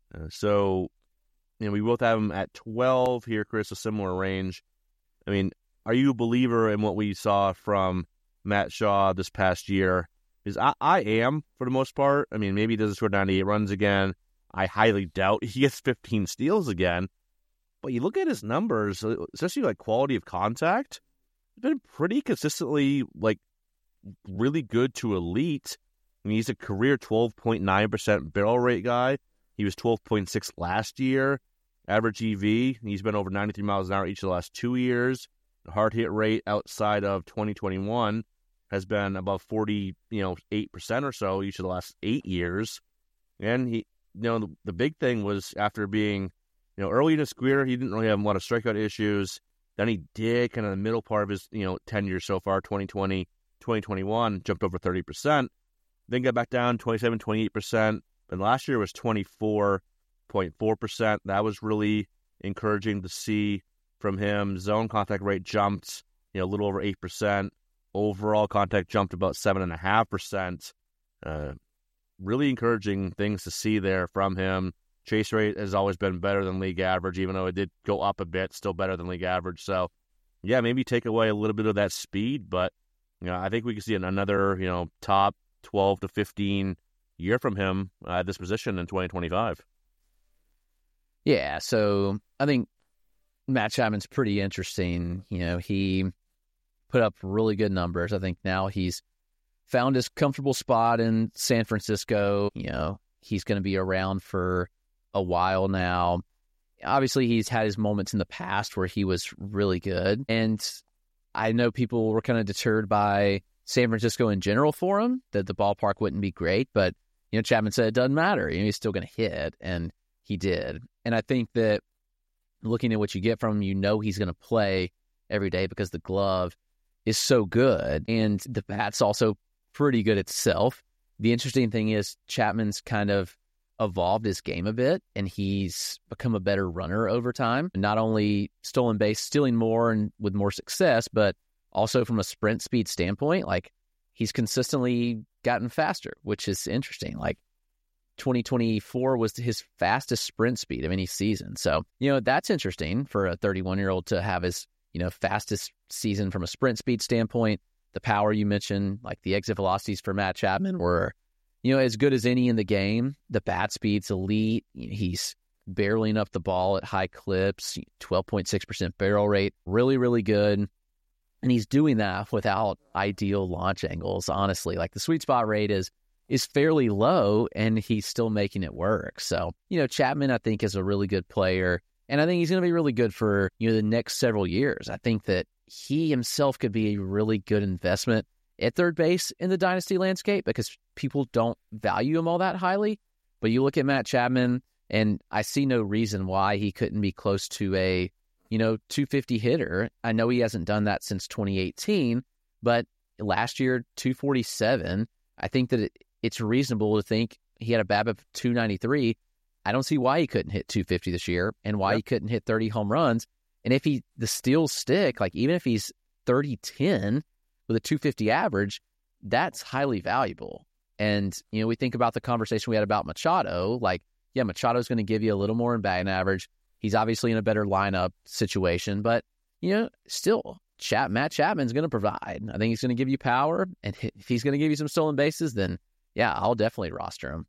[SPEAKER 6] So we both have him at 12 here, Chris, a similar range. I mean, are you a believer in what we saw from Matt Shaw this past year is I am, for the most part. I mean, maybe he doesn't score 98 runs again. I highly doubt he gets 15 steals again. But you look at his numbers, especially like quality of contact, it's been pretty consistently like really good to elite. I mean, he's a career 12.9% barrel rate guy. He was 12.6 last year. Average EV, he's been over 93 miles an hour each of the last 2 years. The hard hit rate outside of 2021 has been above 48% or so each of the last 8 years. And he, the big thing was after being, early in his career, he didn't really have a lot of strikeout issues. Then he did kind of the middle part of his, tenure so far, 2020, 2021, jumped over 30%. Then got back down 27, 28%. But last year was 24.4%. That was really encouraging to see from him. Zone contact rate jumped, a little over 8%. Overall contact jumped about 7.5%. Really encouraging things to see there from him. Chase rate has always been better than league average, even though it did go up a bit, still better than league average. So, yeah, maybe take away a little bit of that speed, but I think we can see another, top 12 to 15 year from him at this position in 2025.
[SPEAKER 7] Yeah, so I think Matt Chapman's pretty interesting. He put up really good numbers. I think now he's found his comfortable spot in San Francisco. He's going to be around for a while now. Obviously, he's had his moments in the past where he was really good. And I know people were kind of deterred by San Francisco in general for him, that the ballpark wouldn't be great. But, Chapman said it doesn't matter. He's still going to hit, and he did. And I think that looking at what you get from him, he's going to play every day because the glove is so good. And the bat's also pretty good itself. The interesting thing is Chapman's kind of evolved his game a bit, and he's become a better runner over time. Not only stolen base, stealing more and with more success, but also from a sprint speed standpoint, like he's consistently gotten faster, which is interesting. Like 2024 was his fastest sprint speed of any season. So, that's interesting for a 31-year-old to have his, fastest season from a sprint speed standpoint. The power you mentioned, like the exit velocities for Matt Chapman were, as good as any in the game. The bat speed's elite. He's barreling up the ball at high clips, 12.6% barrel rate, really, really good. And he's doing that without ideal launch angles, honestly. Like the sweet spot rate is fairly low, and he's still making it work. So, Chapman, I think, is a really good player. And I think he's going to be really good for, the next several years. I think that he himself could be a really good investment at third base in the dynasty landscape because people don't value him all that highly. But you look at Matt Chapman, and I see no reason why he couldn't be close to a, 250 hitter. I know he hasn't done that since 2018, but last year, 247. I think that it's reasonable to think he had a BABIP of 293. I don't see why he couldn't hit 250 this year and why he couldn't hit 30 home runs. And if the steals stick, like even if he's 30-10 with a 250 average, that's highly valuable. And, we think about the conversation we had about Machado, like, yeah, Machado's going to give you a little more in batting average. He's obviously in a better lineup situation, but, still, Matt Chapman's going to provide. I think he's going to give you power, and if he's going to give you some stolen bases, then, yeah, I'll definitely roster him.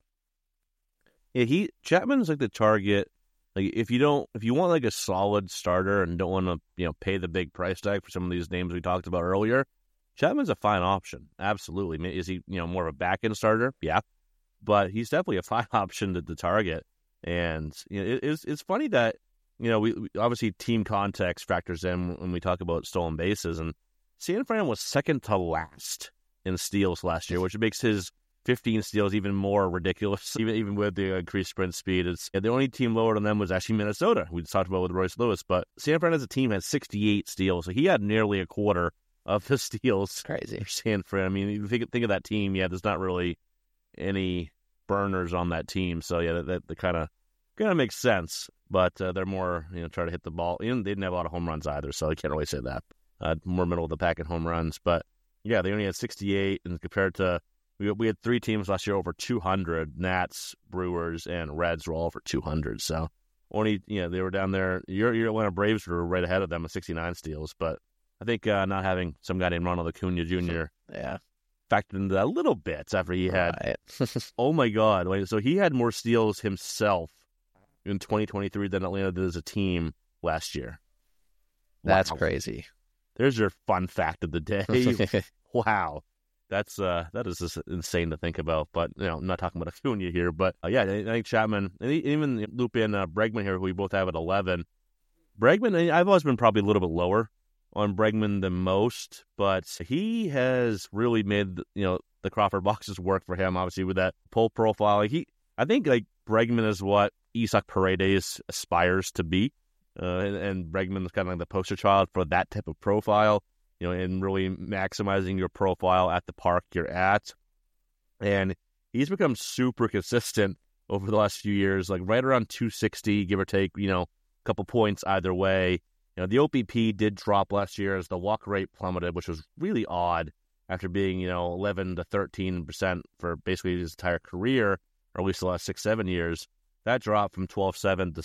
[SPEAKER 6] Yeah, Chapman's like the target. Like if you want like a solid starter and don't want to, pay the big price tag for some of these names we talked about earlier, Chapman's a fine option. Absolutely. Is he, more of a back-end starter? Yeah. But he's definitely a fine option to target. And it's funny that, we obviously team context factors in when we talk about stolen bases, and San Fran was second to last in steals last year, which makes his 15 steals even more ridiculous, even with the increased sprint speed. The only team lower than them was actually Minnesota. We just talked about with Royce Lewis, but San Fran as a team had 68 steals, so he had nearly a quarter of the steals.
[SPEAKER 7] Crazy.
[SPEAKER 6] For San Fran. I mean, if you think of that team, there's not really any burners on that team, so that kind of makes sense. But they're more, try to hit the ball. They didn't have a lot of home runs either, so I can't really say that. More middle of the pack in home runs, but yeah, they only had 68, and compared to we had 3 teams last year over 200. Nats, Brewers, and Reds were all over 200. So only they were down there. Your Atlanta Braves were right ahead of them with 69 steals, but I think not having some guy named Ronald Acuna Jr.
[SPEAKER 7] Yeah.
[SPEAKER 6] factored into that a little bit after he had,
[SPEAKER 7] Right.
[SPEAKER 6] oh my God. So he had more steals himself in 2023 than Atlanta did as a team last year.
[SPEAKER 7] That's
[SPEAKER 6] Wow.
[SPEAKER 7] crazy.
[SPEAKER 6] There's your fun fact of the day. Wow. That is just insane to think about. But, I'm not talking about Acuna here. But, I think Chapman, and even loop in Bregman here, who we both have at 11. Bregman, I've always been probably a little bit lower on Bregman than most, but he has really made, the Crawford boxes work for him, obviously, with that pull profile. I think Bregman is what Isaac Paredes aspires to be. And Bregman is kind of like the poster child for that type of profile, and really maximizing your profile at the park you're at. And he's become super consistent over the last few years, like right around 260, give or take, a couple points either way. The OPP did drop last year as the walk rate plummeted, which was really odd after being, 11 to 13% for basically his entire career, or at least the last 6-7 years. That dropped from 12.7 to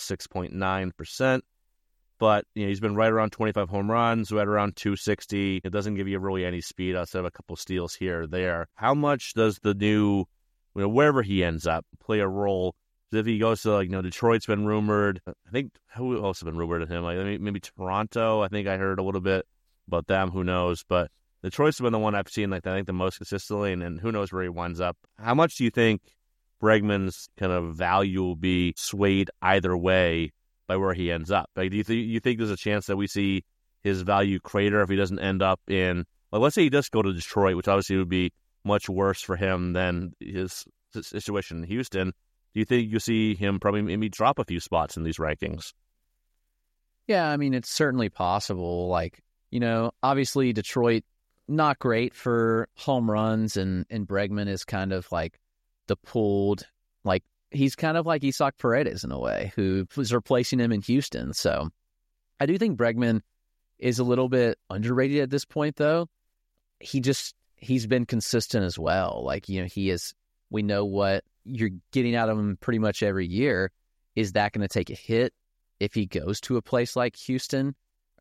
[SPEAKER 6] 6.9%. But, he's been right around 25 home runs, right around 260. It doesn't give you really any speed outside of a couple steals here or there. How much does the new, wherever he ends up, play a role? If he goes to, Detroit's been rumored. I think, who else has been rumored to him? Maybe Toronto. I think I heard a little bit about them. Who knows? But Detroit's been the one I've seen, I think, the most consistently, and who knows where he winds up. How much do you think Bregman's kind of value will be swayed either way by where he ends up? Do you think there's a chance that we see his value crater if he doesn't end up in, let's say he does go to Detroit, which obviously would be much worse for him than his situation in Houston. Do you think you'll see him probably maybe drop a few spots in these rankings?
[SPEAKER 7] Yeah, it's certainly possible. Obviously Detroit, not great for home runs, and Bregman is kind of like the pulled, he's kind of like Isaac Paredes in a way, who was replacing him in Houston. So I do think Bregman is a little bit underrated at this point, though. He's been consistent as well. We know what you're getting out of him pretty much every year. Is that going to take a hit if he goes to a place like Houston?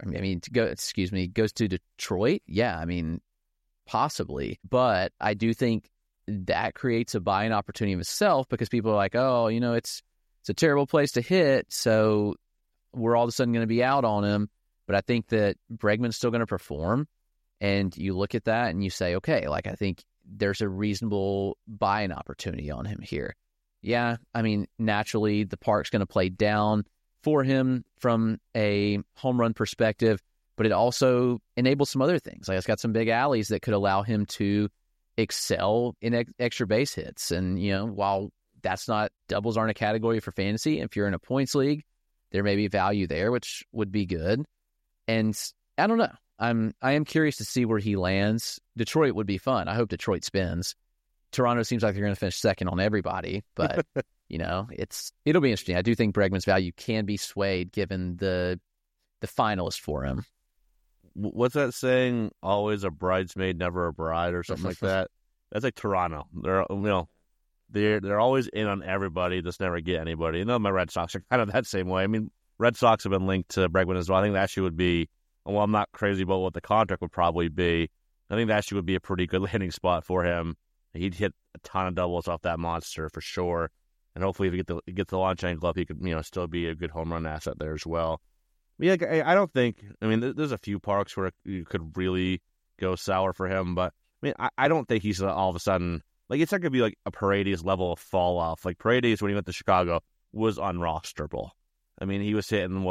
[SPEAKER 7] Goes to Detroit? Yeah, possibly. But I do think that creates a buying opportunity of itself, because people are like, oh, it's a terrible place to hit, so we're all of a sudden going to be out on him. But I think that Bregman's still going to perform, and you look at that and you say, okay, I think there's a reasonable buying opportunity on him here. Yeah, naturally the park's going to play down for him from a home run perspective, but it also enables some other things. It's got some big alleys that could allow him to excel in extra base hits. And, while doubles aren't a category for fantasy, if you're in a points league, there may be value there, which would be good. And I don't know. I am curious to see where he lands. Detroit would be fun. I hope Detroit spins. Toronto seems like they're going to finish second on everybody, but it'll be interesting. I do think Bregman's value can be swayed given the finalist for him.
[SPEAKER 6] What's that saying? Always a bridesmaid, never a bride, or something like that. That's like Toronto. They're always in on everybody, just never get anybody. My Red Sox are kind of that same way. Red Sox have been linked to Bregman as well. I think that actually would be, well, I'm not crazy about what the contract would probably be. I think that actually would be a pretty good landing spot for him. He'd hit a ton of doubles off that monster for sure. And hopefully if he gets the launch angle up, he could, still be a good home run asset there as well. Yeah, I don't think, there's a few parks where you could really go sour for him, but I don't think he's all of a sudden, it's not going to be like a Paredes level of fall off. Paredes, when he went to Chicago, was unrosterable. He was hitting,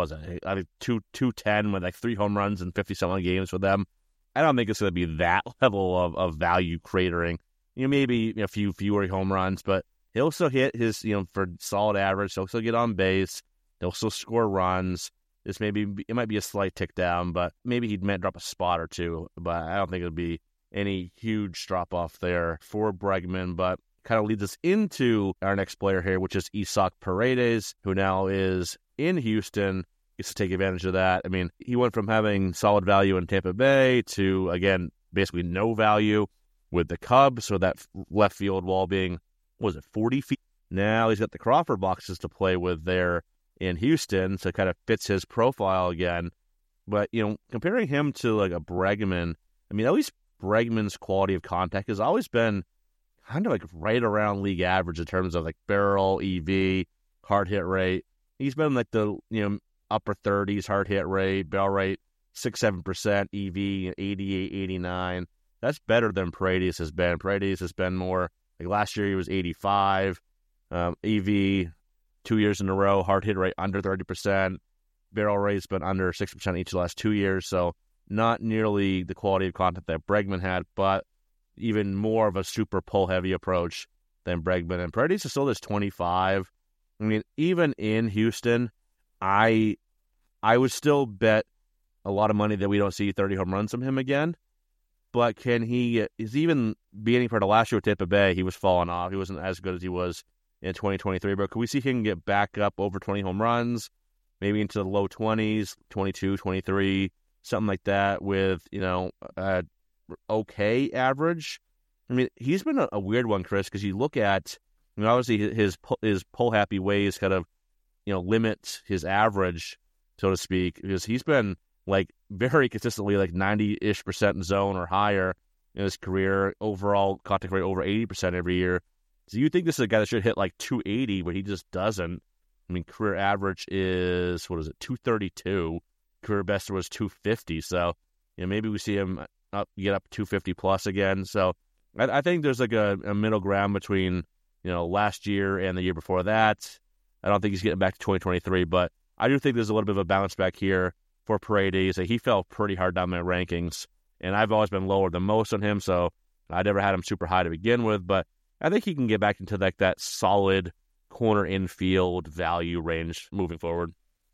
[SPEAKER 6] 210 with 3 home runs and 50-something games with them. I don't think it's going to be that level of value cratering. Maybe a few fewer home runs, but he'll still hit his, for solid average. He'll still get on base. He'll still score runs. It might be a slight tick down, but maybe he'd drop a spot or two. But I don't think it'll be any huge drop off there for Bregman. But kind of leads us into our next player here, which is Isaac Paredes, who now is in Houston. Gets to take advantage of that. He went from having solid value in Tampa Bay to, again, basically no value with the Cubs. So that left field wall being, 40 feet? Now he's got the Crawford boxes to play with there in Houston, so it kind of fits his profile again. But, comparing him to like a Bregman, I mean, at least Bregman's quality of contact has always been kind of like right around league average in terms of like barrel, EV, hard hit rate. He's been like the, upper 30s hard hit rate, barrel rate 6-7%, EV 88, 89. That's better than Paredes has been. Paredes has been more like last year he was 85, EV 2 years in a row, hard hit rate under 30%, barrel rate's been under 6% each of the last 2 years. So not nearly the quality of contact that Bregman had, but even more of a super pull-heavy approach than Bregman. And Paredes is still this 25. I mean, even in Houston, I would still bet a lot of money that we don't see 30 home runs from him again. But is even beginning part of last year with Tampa Bay, he was falling off. He wasn't as good as he was in 2023. But could we see him get back up over 20 home runs, maybe into the low 20s, 22, 23, something like that with, okay average? I mean, he's been a weird one, Chris, because you look at, obviously his pull-happy ways kind of, limit his average, so to speak, because he's been like very consistently like 90-ish% zone or higher in his career, overall contact rate over 80% every year. So you think this is a guy that should hit like 280, but he just doesn't. I mean, career average is, 232. Career best was 250. So, maybe we see him get up 250 plus again. So I think there's like a middle ground between, last year and the year before that. I don't think he's getting back to 2023, but I do think there's a little bit of a bounce back here for Paredes. He fell pretty hard down my rankings, and I've always been lower than most on him, so I never had him super high to begin with, but I think he can get back into like that solid corner infield value range moving forward.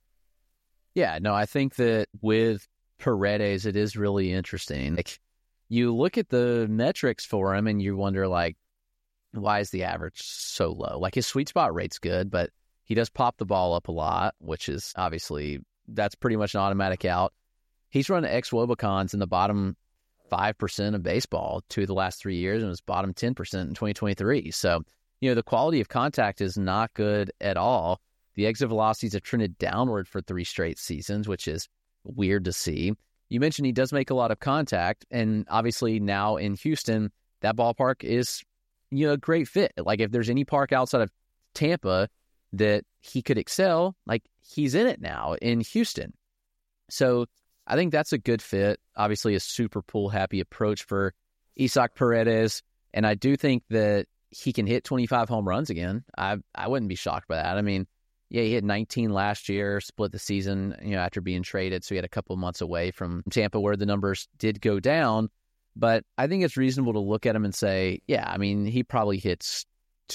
[SPEAKER 7] Yeah, no, I think that with Paredes, it is really interesting. Like, you look at the metrics for him and you wonder, like, why is the average so low? Like, his sweet spot rate's good, but he does pop the ball up a lot, which is obviously, that's pretty much an automatic out. He's run ex-Wobicons in the bottom 5% of baseball 2 of the last 3 years and was bottom 10% in 2023. So, the quality of contact is not good at all. The exit velocities have trended downward for 3 straight seasons, which is weird to see. You mentioned he does make a lot of contact, and obviously now in Houston, that ballpark is, a great fit. Like, if there's any park outside of Tampa that he could excel, like, he's in it now in Houston. So I think that's a good fit. Obviously a super pull-happy approach for Isaac Paredes, and I do think that he can hit 25 home runs again. I wouldn't be shocked by that. I mean, yeah, he hit 19 last year, split the season, after being traded, so he had a couple months away from Tampa where the numbers did go down. But I think it's reasonable to look at him and say, yeah, I mean, he probably hits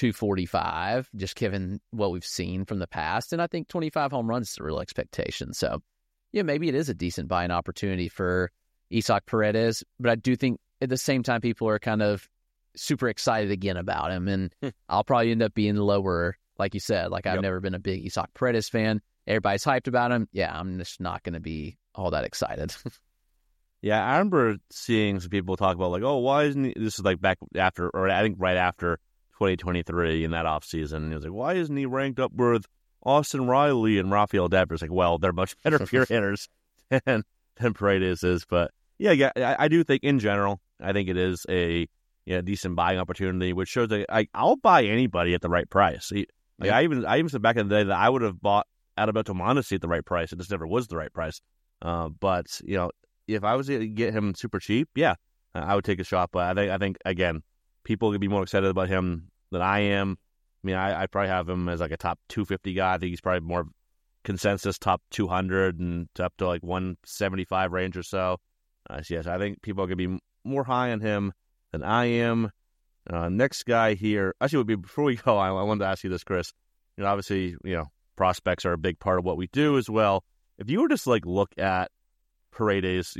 [SPEAKER 7] 245, just given what we've seen from the past. And I think 25 home runs is a real expectation. So, yeah, maybe it is a decent buying opportunity for Isaac Paredes. But I do think at the same time, people are kind of super excited again about him. And I'll probably end up being lower, like you said. Like, I've never been a big Isaac Paredes fan. Everybody's hyped about him. Yeah, I'm just not going to be all that excited.
[SPEAKER 6] Yeah, I remember seeing some people talk about, like, oh, why isn't he, this is like back after, or I think right after 2023 in that offseason. And he was like, why isn't he ranked up with Austin Riley and Rafael Devers? Like, well, they're much better pure hitters than Paredes is. But yeah, I do think in general, I think it is a decent buying opportunity, which shows that I'll buy anybody at the right price. I even said back in the day that I would have bought Adalberto Mondesi at the right price. It just never was the right price. But if I was to get him super cheap, yeah, I would take a shot. But I think again, people could be more excited about him than I am. I mean, I probably have him as like a top 250 guy. I think he's probably more consensus top 200 and up to like 175 range or so. Yes, I think people are going to be more high on him than I am. Next guy here, actually, before we go, I wanted to ask you this, Chris. Obviously, prospects are a big part of what we do as well. If you were just like look at Paredes,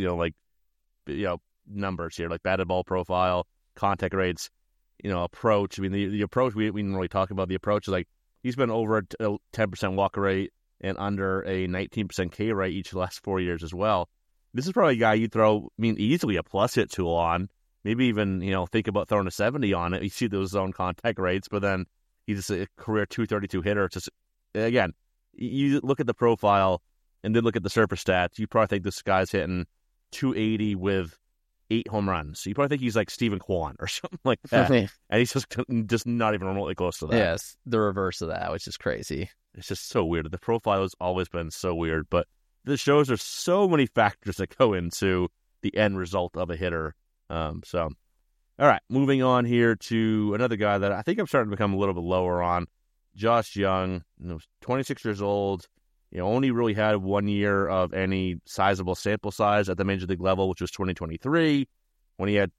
[SPEAKER 6] numbers here, like batted ball profile, contact rates, approach. I mean, the approach, we didn't really talk about the approach. Like, he's been over a 10% walk rate and under a 19% K rate each of the last 4 years as well. This is probably a guy you throw, easily a plus hit tool on. Maybe even, think about throwing a 70 on it. You see those zone contact rates, but then he's a career 232 hitter. It's just, again, you look at the profile, and then look at the surface stats, you probably think this guy's hitting 280 with 8 home runs. So you probably think he's like Stephen Kwan or something like that. And he's just not even remotely close to that.
[SPEAKER 7] Yes, the reverse of that, which is crazy.
[SPEAKER 6] It's just so weird. The profile has always been so weird, but this shows there's so many factors that go into the end result of a hitter. All right, moving on here to another guy that I think I'm starting to become a little bit lower on, Josh Jung. 26 years old. Only really had 1 year of any sizable sample size at the major league level, which was 2023, when he had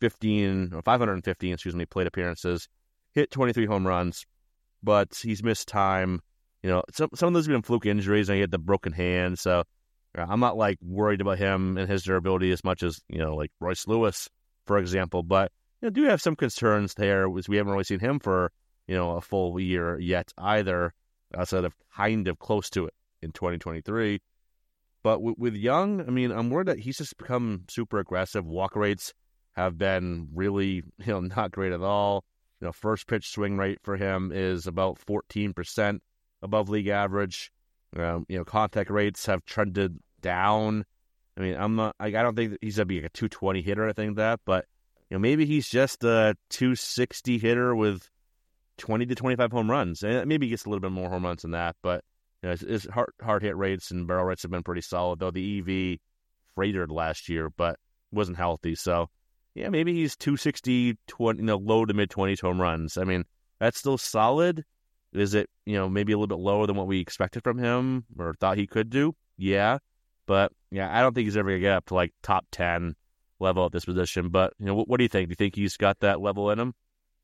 [SPEAKER 6] 515 plate appearances, hit 23 home runs, but he's missed time. Some of those have been fluke injuries, and he had the broken hand, so I'm not like worried about him and his durability as much as like Royce Lewis, for example. But do have some concerns there, as we haven't really seen him for a full year yet either, outside of kind of close to it in 2023. But with Jung, I'm worried that he's just become super aggressive. Walk rates have been really, not great at all. First pitch swing rate for him is about 14% above league average. Contact rates have trended down. I don't think that he's going to be like a 220 hitter or anything like that, but maybe he's just a 260 hitter with 20 to 25 home runs. And maybe he gets a little bit more home runs than that, but his hard hit rates and barrel rates have been pretty solid, though the EV freighted last year, but wasn't healthy. So, maybe he's 260, low to mid-20s home runs. That's still solid. Is it, maybe a little bit lower than what we expected from him or thought he could do? Yeah. But, I don't think he's ever going to get up to, like, top 10 level at this position. But, what do you think? Do you think he's got that level in him?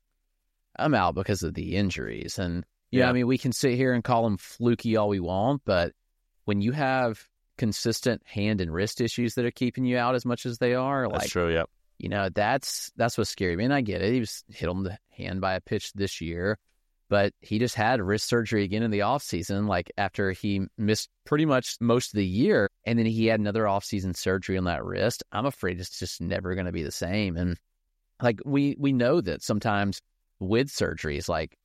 [SPEAKER 7] I'm out because of the injuries. And, we can sit here and call him fluky all we want, but when you have consistent hand and wrist issues that are keeping you out as much as they are,
[SPEAKER 6] that's true, yeah.
[SPEAKER 7] That's what's scary. I get it. He was hit on the hand by a pitch this year, but he just had wrist surgery again in the offseason, like after he missed pretty much most of the year, and then he had another offseason surgery on that wrist. I'm afraid it's just never going to be the same. And like we know that sometimes with surgeries, like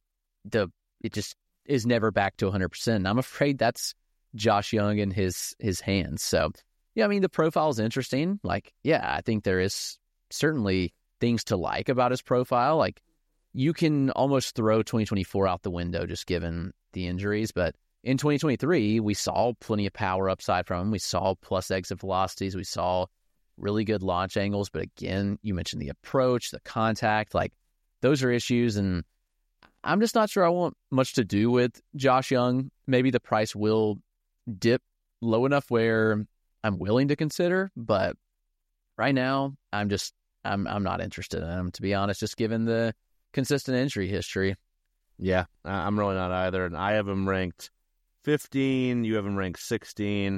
[SPEAKER 7] it just is never back to 100%. And I'm afraid that's Josh Jung and his hands. So, the profile is interesting. Like, I think there is certainly things to like about his profile. Like, you can almost throw 2024 out the window just given the injuries. But in 2023, we saw plenty of power upside from him. We saw plus exit velocities. We saw really good launch angles. But again, you mentioned the approach, the contact, like those are issues. And I'm just not sure I want much to do with Josh Jung. Maybe the price will dip low enough where I'm willing to consider. But right now, I'm not interested in him, to be honest, just given the consistent injury history.
[SPEAKER 6] Yeah, I'm really not either. And I have him ranked 15. You have him ranked 16.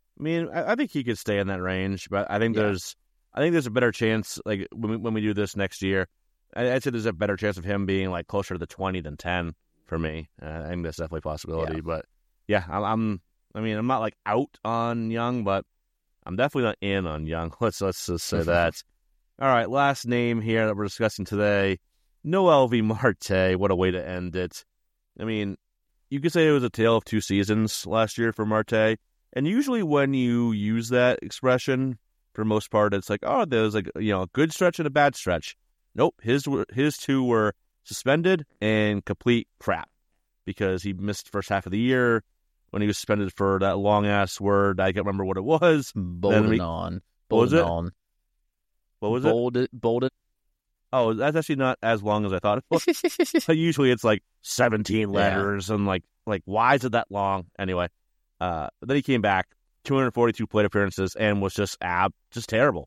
[SPEAKER 6] I think he could stay in that range, but I think there's a better chance, like when we do this next year, I'd say there's a better chance of him being like closer to the 20 than 10 for me. I think that's definitely a possibility. Yeah. But I'm not like out on Jung, but I'm definitely not in on Jung. Let's just say that. All right, last name here that we're discussing today, Noelvi Marte. What a way to end it. You could say it was a tale of two seasons last year for Marte. And usually when you use that expression, for most part, it's like, oh, there's like, a good stretch and a bad stretch. Nope, his two were suspended and complete crap because he missed the first half of the year when he was suspended for that long-ass word. I can't remember what it was.
[SPEAKER 7] Bolden on.
[SPEAKER 6] What was it?
[SPEAKER 7] Bolden.
[SPEAKER 6] Oh, that's actually not as long as I thought it was. Usually it's like 17 letters and like why is it that long? Anyway, then he came back, 242 plate appearances, and was just terrible.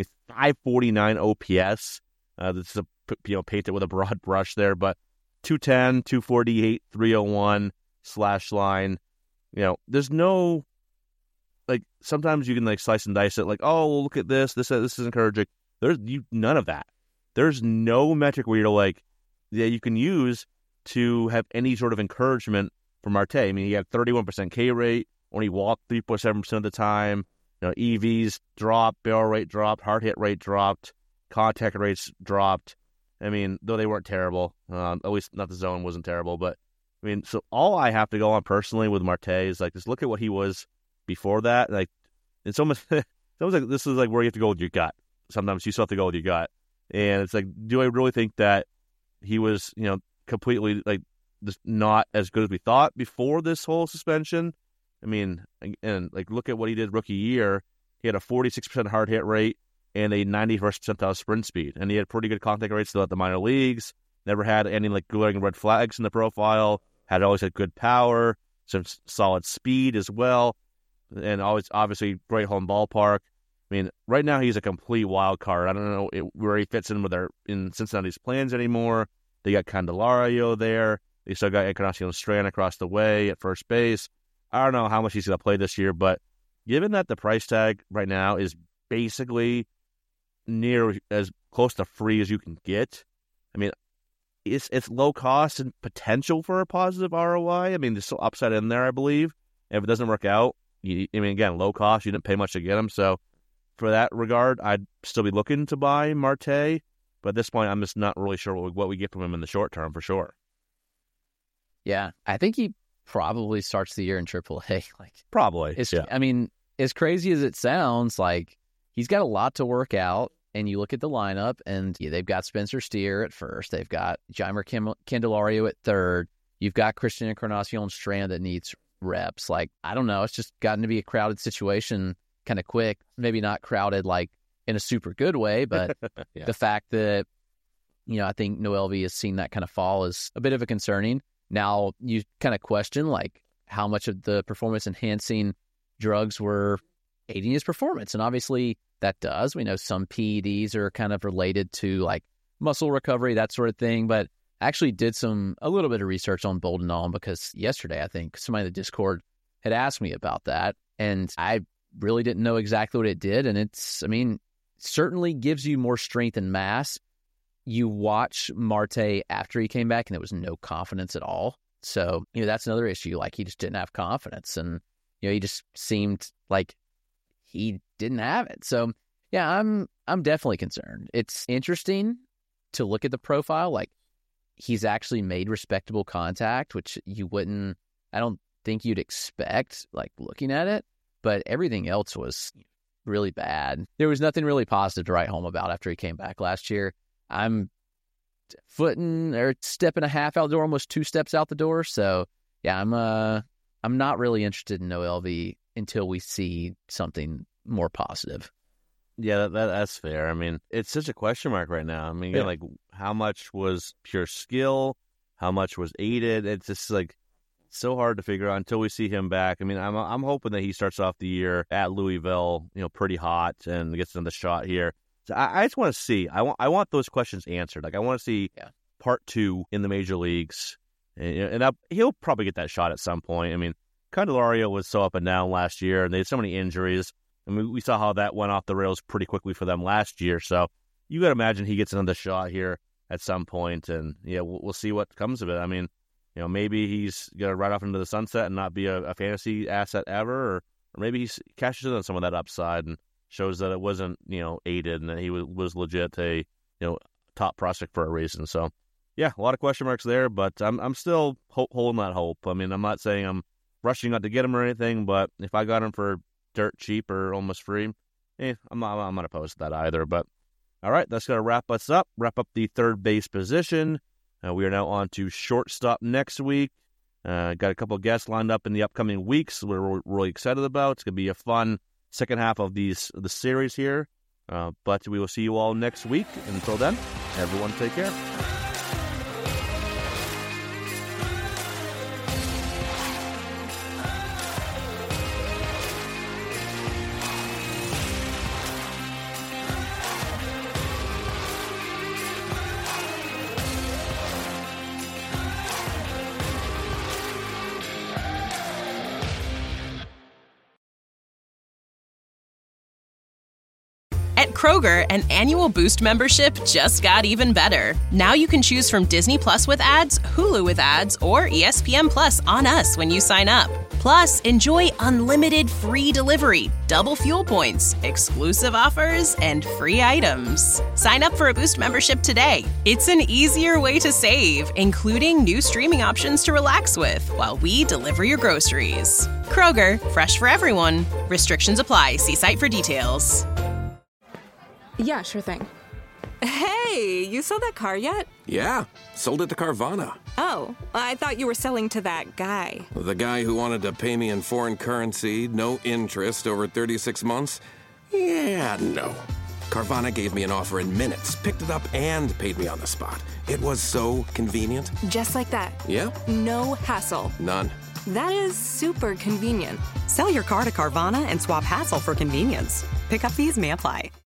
[SPEAKER 6] 549 OPS. This is painted with a broad brush there, but 210, 248, 301 slash line. There's no, like, sometimes you can like slice and dice it, like, oh, look at this is encouraging. There's none of that. There's no metric where you're like, you can use to have any sort of encouragement for Marte. He had 31% K rate, only walked 3.7% of the time. EVs dropped, barrel rate dropped, hard hit rate dropped, contact rates dropped. Though they weren't terrible, at least not the zone wasn't terrible. But so all I have to go on personally with Marte is like, just look at what he was before that. Like it's almost like this is like where you have to go with your gut. Sometimes you still have to go with your gut, and it's like, do I really think that he was, completely like just not as good as we thought before this whole suspension? I mean, and like look at what he did rookie year. He had a 46% hard hit rate and a 91st percentile sprint speed, and he had pretty good contact rates still at the minor leagues. Never had any like glaring red flags in the profile. Always had good power, some solid speed as well, and always obviously great home ballpark. I mean, right now he's a complete wild card. I don't know where he fits in in Cincinnati's plans anymore. They got Candelario there. They still got Encarnacion Strand across the way at first base. I don't know how much he's going to play this year, but given that the price tag right now is basically near as close to free as you can get, I mean, it's low cost and potential for a positive ROI. I mean, there's still upside in there, I believe. If it doesn't work out, again, low cost, you didn't pay much to get him. So for that regard, I'd still be looking to buy Marte. But at this point, I'm just not really sure what we get from him in the short term for sure.
[SPEAKER 7] Yeah, I think he probably starts the year in AAA.
[SPEAKER 6] Probably.
[SPEAKER 7] Yeah. I mean, as crazy as it sounds, like he's got a lot to work out. And you look at the lineup, and they've got Spencer Steer at first. They've got Jeimer Candelario at third. You've got Christian Encarnacion Strand that needs reps. Like, I don't know. It's just gotten to be a crowded situation kind of quick. Maybe not crowded like in a super good way, but
[SPEAKER 6] yeah.
[SPEAKER 7] The fact that, I think Noelvi has seen that kind of fall is a bit of a concerning. Now, you kind of question, like, how much of the performance-enhancing drugs were aiding his performance. And obviously that does. We know some PEDs are kind of related to like muscle recovery, that sort of thing. But I actually did a little bit of research on Boldenol because yesterday I think somebody in the Discord had asked me about that. And I really didn't know exactly what it did. And certainly gives you more strength and mass. You watch Marte after he came back and there was no confidence at all. So, that's another issue. Like he just didn't have confidence. And, he just seemed like he didn't have it. So, yeah, I'm definitely concerned. It's interesting to look at the profile. Like, he's actually made respectable contact, which I don't think you'd expect, like, looking at it. But everything else was really bad. There was nothing really positive to write home about after he came back last year. I'm step and a half out the door, almost 2 steps out the door. So, yeah, I'm not really interested in Noelvi until we see something more positive.
[SPEAKER 6] Yeah, that's fair. I mean, it's such a question mark right now. I mean, again, like how much was pure skill, how much was aided? It's just like so hard to figure out until we see him back. I mean, I'm hoping that he starts off the year at Louisville, pretty hot and gets another shot here. So I just want to see. I want those questions answered. Like I want to see part 2 in the major leagues, and he'll probably get that shot at some point. I mean, Candelario was so up and down last year, and they had so many injuries. I mean, we saw how that went off the rails pretty quickly for them last year. So you got to imagine he gets another shot here at some point, and we'll see what comes of it. I mean, maybe he's going to ride off into the sunset and not be a fantasy asset ever, or maybe he cashes in on some of that upside and shows that it wasn't, aided and that he was legit a, top prospect for a reason. So, yeah, a lot of question marks there, but I'm still holding that hope. I mean, I'm not saying I'm rushing out to get him or anything, but if I got him for dirt cheap or almost free, I'm not opposed to that either. But all right, that's going to wrap up the third base position. We are now on to shortstop next week. Got a couple of guests lined up in the upcoming weeks we're really excited about. It's going to be a fun second half of the series here. But we will see you all next week. Until then, everyone take care.
[SPEAKER 4] At Kroger, an annual Boost membership just got even better. Now you can choose from Disney Plus with ads, Hulu with ads, or ESPN Plus on us when you sign up. Plus, enjoy unlimited free delivery, double fuel points, exclusive offers, and free items. Sign up for a Boost membership today. It's an easier way to save, including new streaming options to relax with while we deliver your groceries. Kroger, fresh for everyone. Restrictions apply. See site for details.
[SPEAKER 8] Yeah, sure thing.
[SPEAKER 9] Hey, you sold that car yet?
[SPEAKER 10] Yeah, sold it to Carvana.
[SPEAKER 9] Oh, I thought you were selling to that guy.
[SPEAKER 10] The guy who wanted to pay me in foreign currency, no interest, over 36 months? Yeah, no. Carvana gave me an offer in minutes, picked it up, and paid me on the spot. It was so convenient.
[SPEAKER 9] Just like that.
[SPEAKER 10] Yeah?
[SPEAKER 9] No hassle.
[SPEAKER 10] None.
[SPEAKER 9] That is super convenient.
[SPEAKER 11] Sell your car to Carvana and swap hassle for convenience. Pickup fees may apply.